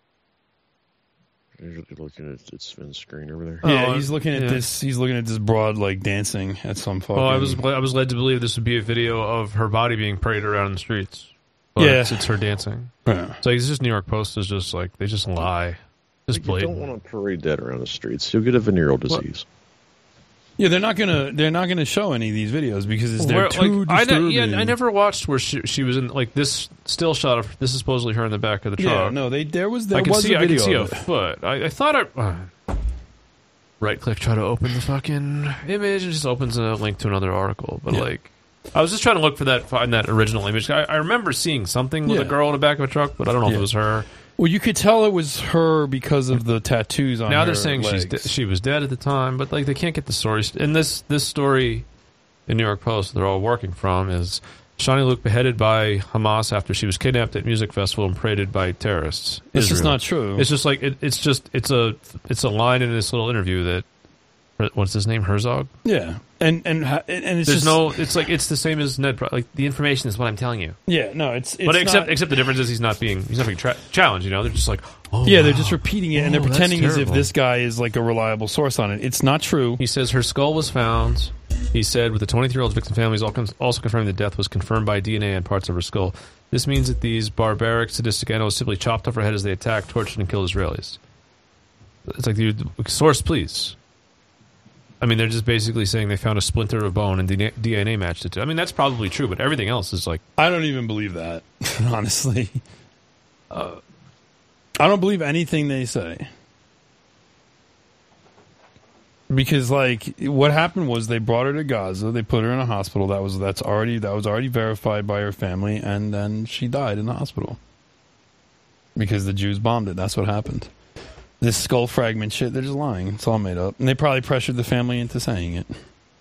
You're looking at Sven's screen over there. Yeah, Oh, he's looking at yeah. this. He's looking at this broad like dancing at some fucking. Well, I was I was led to believe this would be a video of her body being paraded around in the streets. But Yeah. it's, it's her dancing. Yeah. So it's just New York Post is just like they just lie, just You blatant. don't want to parade that around the streets. You'll get a venereal disease. Yeah, they're not gonna they're not gonna show any of these videos because it's they're Where, too like, I, ne- disturbing. yeah, I never watched where she, she was in like this still shot of this is supposedly her in the back of the truck. Yeah, no, they there was there I can was see a I can video see a of it. foot. I, I thought I uh, right click try to open the fucking image and just opens a link to another article. But Yeah. like I was just trying to look for that find that original image. I, I remember seeing something with Yeah. a girl in the back of a truck, but I don't know if Yeah. it was her. Well, you could tell it was her because of the tattoos on Now her they're saying she's legs. de- she was dead at the time, but like they can't get the story. In this this story, the New York Post they're all working from is Shani Luke beheaded by Hamas after she was kidnapped at music festival and paraded by terrorists. It's just Israel. not true. It's just like it, it's just it's a it's a line in this little interview that what's his name Herzog. Yeah, and and ha- and it's There's just no. It's like it's the same as Ned. Pro- Like the information is what I'm telling you. yeah, no, it's, it's but except not, except the difference is he's not being he's not being tra- challenged. You know, they're just like oh yeah, they're wow. just repeating it and Oh, they're that's pretending as if terrible. this guy is like a reliable source on it. It's not true. He says her skull was found. He said with the twenty-three-year-old victim families also confirming the death was confirmed by D N A on parts of her skull. This means that these barbaric, sadistic animals simply chopped off her head as they attacked, tortured, and killed Israelis. It's like, the source, please. I mean, they're just basically saying they found a splinter of bone and D N A matched it to. I mean, that's probably true, but everything else is like... I don't even believe that, honestly. Uh, I don't believe anything they say. Because, like, what happened was they brought her to Gaza, they put her in a hospital. That was that's already that was already verified by her family, and then she died in the hospital because the Jews bombed it. That's what happened. This skull fragment shit, they're just lying. It's all made up, and they probably pressured the family into saying it.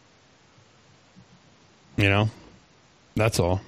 You know, that's all.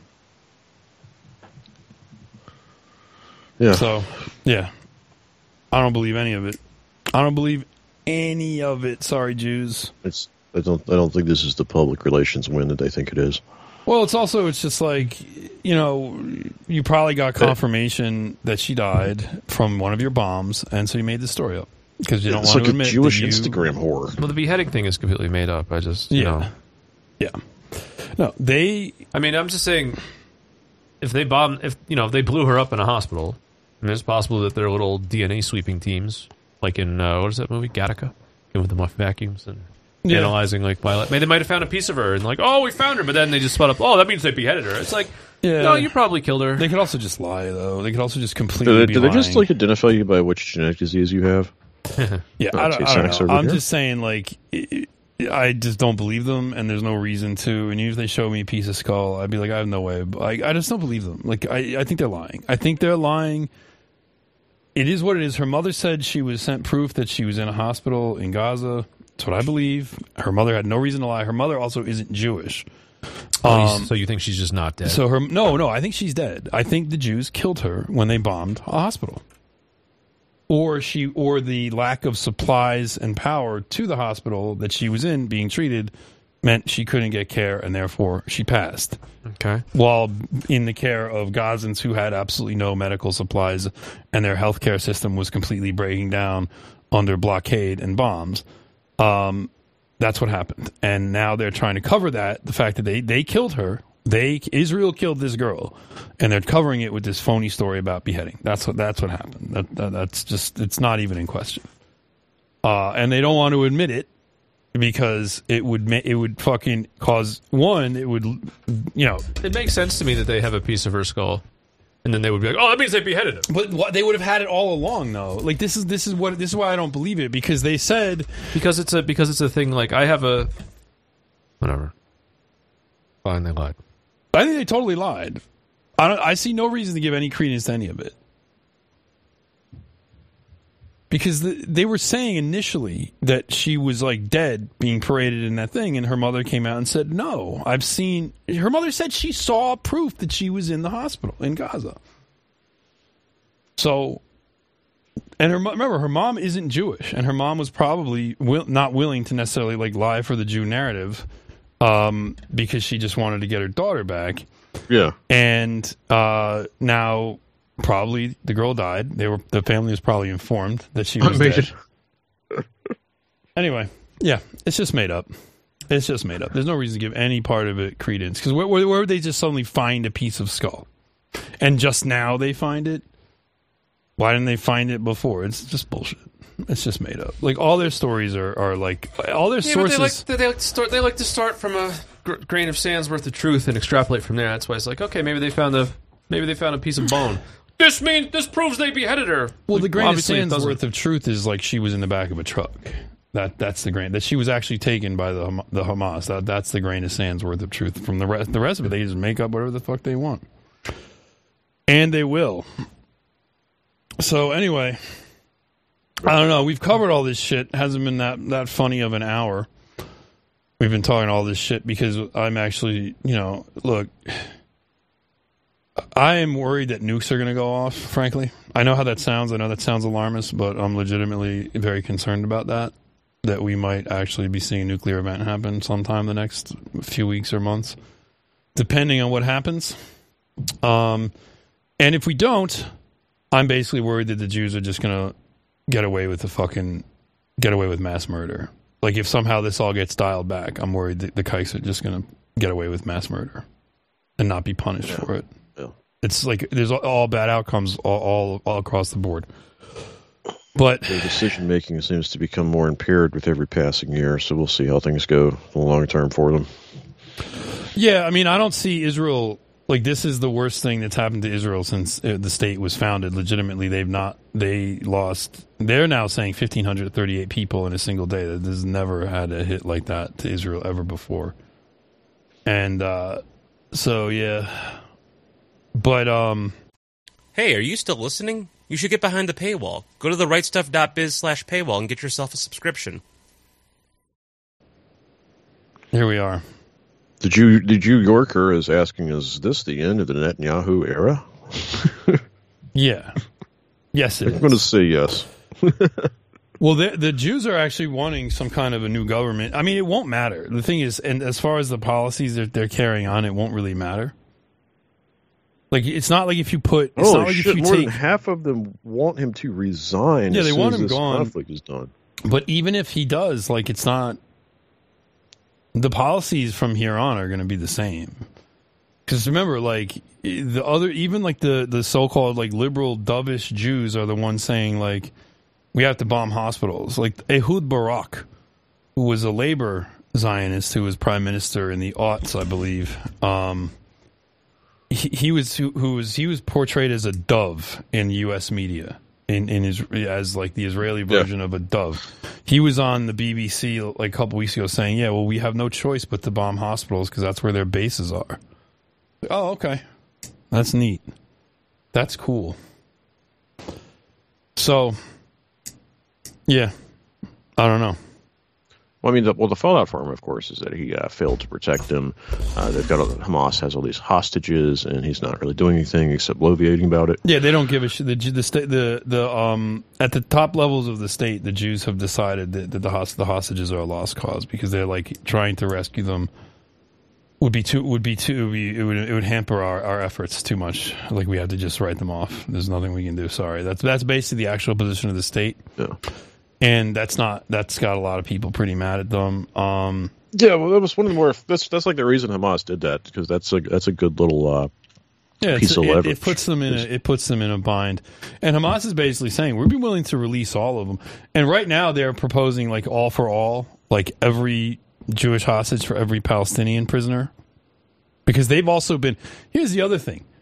Yeah. So, yeah, I don't believe any of it. I don't believe any of it. Sorry, Jews. It's. I don't. I don't think this is the public relations win that they think it is. Well, it's also it's just like, you know, you probably got confirmation that she died from one of your bombs, and so you made the story up because you don't It's want like to a admit Jewish that you, Instagram whore. Well, the beheading thing is completely made up. I just, you Yeah. know. Yeah. No, they. I mean, I'm just saying, if they bomb, if, you know, if they blew her up in a hospital, I mean, it's possible that there are little D N A sweeping teams, like in, uh, what is that movie, Gattaca? With the muff vacuums and Yeah. analyzing, like, Violet. Maybe they might have found a piece of her and, like, oh, we found her, but then they just spun up, oh, that means they beheaded her. It's like, Yeah. no, you probably killed her. They could also just lie, though. They could also just completely Do they, be do they lying. just like identify you by which genetic disease you have? Yeah, Oh, I don't, okay, I don't Sax know. over I'm here. just saying, like, I I just don't believe them, and there's no reason to. And even if they show me a piece of skull, I'd be like, I have no way. Like, I just don't believe them. Like, I, I think they're lying. I think they're lying. It is what it is. Her mother said she was sent proof that she was in a hospital in Gaza. That's what I believe. Her mother had no reason to lie. Her mother also isn't Jewish. Um, so you think she's just not dead? So her no, no, I think she's dead. I think the Jews killed her when they bombed a hospital. Or she or the lack of supplies and power to the hospital that she was in being treated meant she couldn't get care and therefore she passed. Okay. While in the care of Gazans who had absolutely no medical supplies and their healthcare system was completely breaking down under blockade and bombs. Um That's what happened. And now they're trying to cover that, the fact that they, they killed her. They Israel killed this girl, and they're covering it with this phony story about beheading. That's what that's what happened. That, that that's just it's not even in question. Uh, and they don't want to admit it because it would ma- it would fucking cause one. It would, you know, It makes sense to me that they have a piece of her skull. And then they would be like, "Oh, that means they beheaded him." But what, they would have had it all along, though. Like this is this is what this is why I don't believe it, because they said because it's a because it's a thing. Like I have a whatever. Fine, they lied. I think they totally lied. I don't. I see no reason to give any credence to any of it. Because the, they were saying initially that she was like dead being paraded in that thing, and her mother came out and said, no, I've seen... Her mother said she saw proof that she was in the hospital in Gaza. So... And her, remember, her mom isn't Jewish, and her mom was probably will, not willing to necessarily like lie for the Jew narrative um, because she just wanted to get her daughter back. Yeah. And uh, now... Probably the girl died. They were the family was probably informed that she was dead. Anyway, yeah, it's just made up. It's just made up. There's no reason to give any part of it credence, because where, where, where would they just suddenly find a piece of skull, and just now they find it? Why didn't they find it before? It's just bullshit. It's just made up. Like all their stories are, are like all their yeah, sources. But they like to, they like to start. They like to start from a gr- grain of sand's worth of truth and extrapolate from there. That's why it's like, okay, maybe they found a maybe they found a piece of bone. This means this proves they beheaded her. Well, like, the grain obviously of sand's worth of truth is like she was in the back of a truck. That that's the grain that she was actually taken by the the Hamas. That that's the grain of sand's worth of truth. From the rest, the rest of it, they just make up whatever the fuck they want, and they will. So anyway, I don't know. We've covered all this shit. It hasn't been that that funny of an hour. We've been talking all this shit because I'm actually, you know, look. I am worried that nukes are going to go off, frankly. I know how that sounds. I know that sounds alarmist, but I'm legitimately very concerned about that, that we might actually be seeing a nuclear event happen sometime the next few weeks or months, depending on what happens. Um, and if we don't, I'm basically worried that the Jews are just going to get away with the fucking, get away with mass murder. Like, if somehow this all gets dialed back, I'm worried that the Kikes are just going to get away with mass murder and not be punished yeah. for it. It's like there's all bad outcomes all, all all across the board. But their decision making seems to become more impaired with every passing year, so we'll see how things go in the long term for them. Yeah, I mean, I don't see Israel like this is the worst thing that's happened to Israel since the state was founded. Legitimately, they've not they lost. They're now saying one thousand five hundred thirty-eight people in a single day. That has never had a hit like that to Israel ever before. And uh, so, yeah. But, um... Hey, are you still listening? You should get behind the paywall. Go to the right stuff dot biz slash paywall and get yourself a subscription. Here we are. The Jew, the Jew Yorker is asking, is this the end of the Netanyahu era? Yeah. Yes, it I'm is. going to say yes. Well, the, the Jews are actually wanting some kind of a new government. I mean, it won't matter. The thing is, and as far as the policies that they're carrying on, it won't really matter. Like, it's not like if you put... It's oh, not like shit, if you more take, than half of them want him to resign Yeah, as they soon want as him this gone. conflict is done. But even if he does, like, it's not... The policies from here on are going to be the same. Because remember, like, the other... Even, like, the, the so-called, like, liberal, dovish Jews are the ones saying, like, we have to bomb hospitals. Like, Ehud Barak, who was a labor Zionist who was prime minister in the aughts, I believe... Um... He, he was who, who was he was portrayed as a dove in U S media in in his as like the Israeli version yeah. of a dove. He was on the B B C like a couple weeks ago saying, "Yeah, well, we have no choice but to bomb hospitals because that's where their bases are." Oh, okay, that's neat. That's cool. So, yeah, I don't know. Well, I mean, the, well, the fallout for him, of course, is that he uh, failed to protect them. Uh, they've got Hamas has all these hostages, and he's not really doing anything except bloviating about it. Yeah, they don't give a shit. The the state, the the um at the top levels of the state, the Jews have decided that, that the host, the hostages are a lost cause because they're like trying to rescue them would be too would be too would be, it would it would hamper our, our efforts too much. Like we have to just write them off. There's nothing we can do. Sorry, that's that's basically the actual position of the state. Yeah. And that's not that's got a lot of people pretty mad at them. Um, yeah, well, that was one of the more that's that's like the reason Hamas did that because that's a that's a good little uh, yeah, piece of it, leverage. It puts them in a, it puts them in a bind. And Hamas is basically saying we'd be willing to release all of them. And right now they're proposing like all for all, like every Jewish hostage for every Palestinian prisoner, because they've also been. Here's the other thing.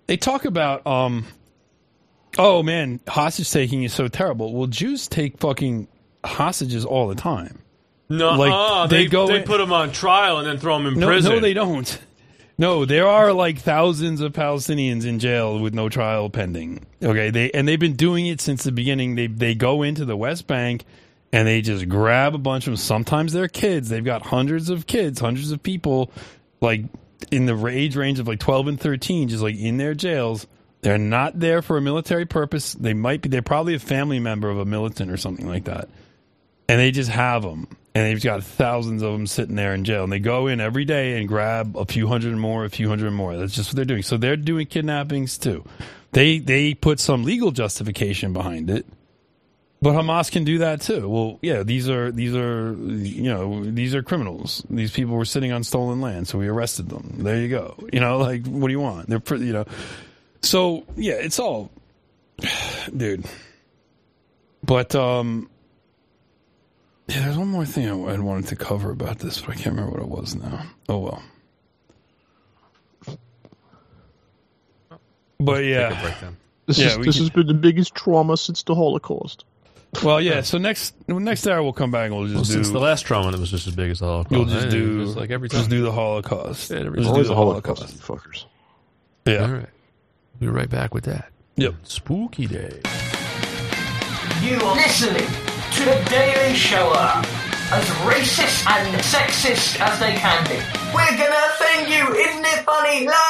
they talk about, um, oh man, hostage taking is so terrible. Well, Jews take fucking hostages all the time. No, like, uh, they they, go they in- put them on trial and then throw them in No, prison. no, they don't. No, there are like thousands of Palestinians in jail with no trial pending. Okay, they and they've been doing it since the beginning. They they go into the West Bank and they just grab a bunch of them. Sometimes they're kids. They've got hundreds of kids, hundreds of people, like in the age range of like twelve and thirteen, just like in their jails. They're not there for a military purpose. They might be. They're probably a family member of a militant or something like that. And they just have them. And they've got thousands of them sitting there in jail. And they go in every day and grab a few hundred more, a few hundred more. That's just what they're doing. So they're doing kidnappings too. They they put some legal justification behind it. But Hamas can do that too. Well, yeah, these are these are you know, these are criminals. These people were sitting on stolen land, so we arrested them. There you go. You know, like what do you want? They're pretty, you know. So, yeah, it's all dude. But um yeah, there's one more thing I, I wanted to cover about this, but I can't remember what it was now. Oh, well. But, yeah. This, yeah, is, we this can- has been the biggest trauma since the Holocaust. Well, yeah, so next next hour we'll come back and we'll just Well, do... since the last trauma, it was just as big as the Holocaust. We'll just It do... was like every Just time. do the Holocaust. Yeah, every Just time. do Always the the Holocaust, you fuckers. Yeah. All right. We'll be right back with that. Yep. Spooky Day. You are listening to The Daily Shower, as racist and sexist as they can be. We're gonna offend you, isn't it funny? La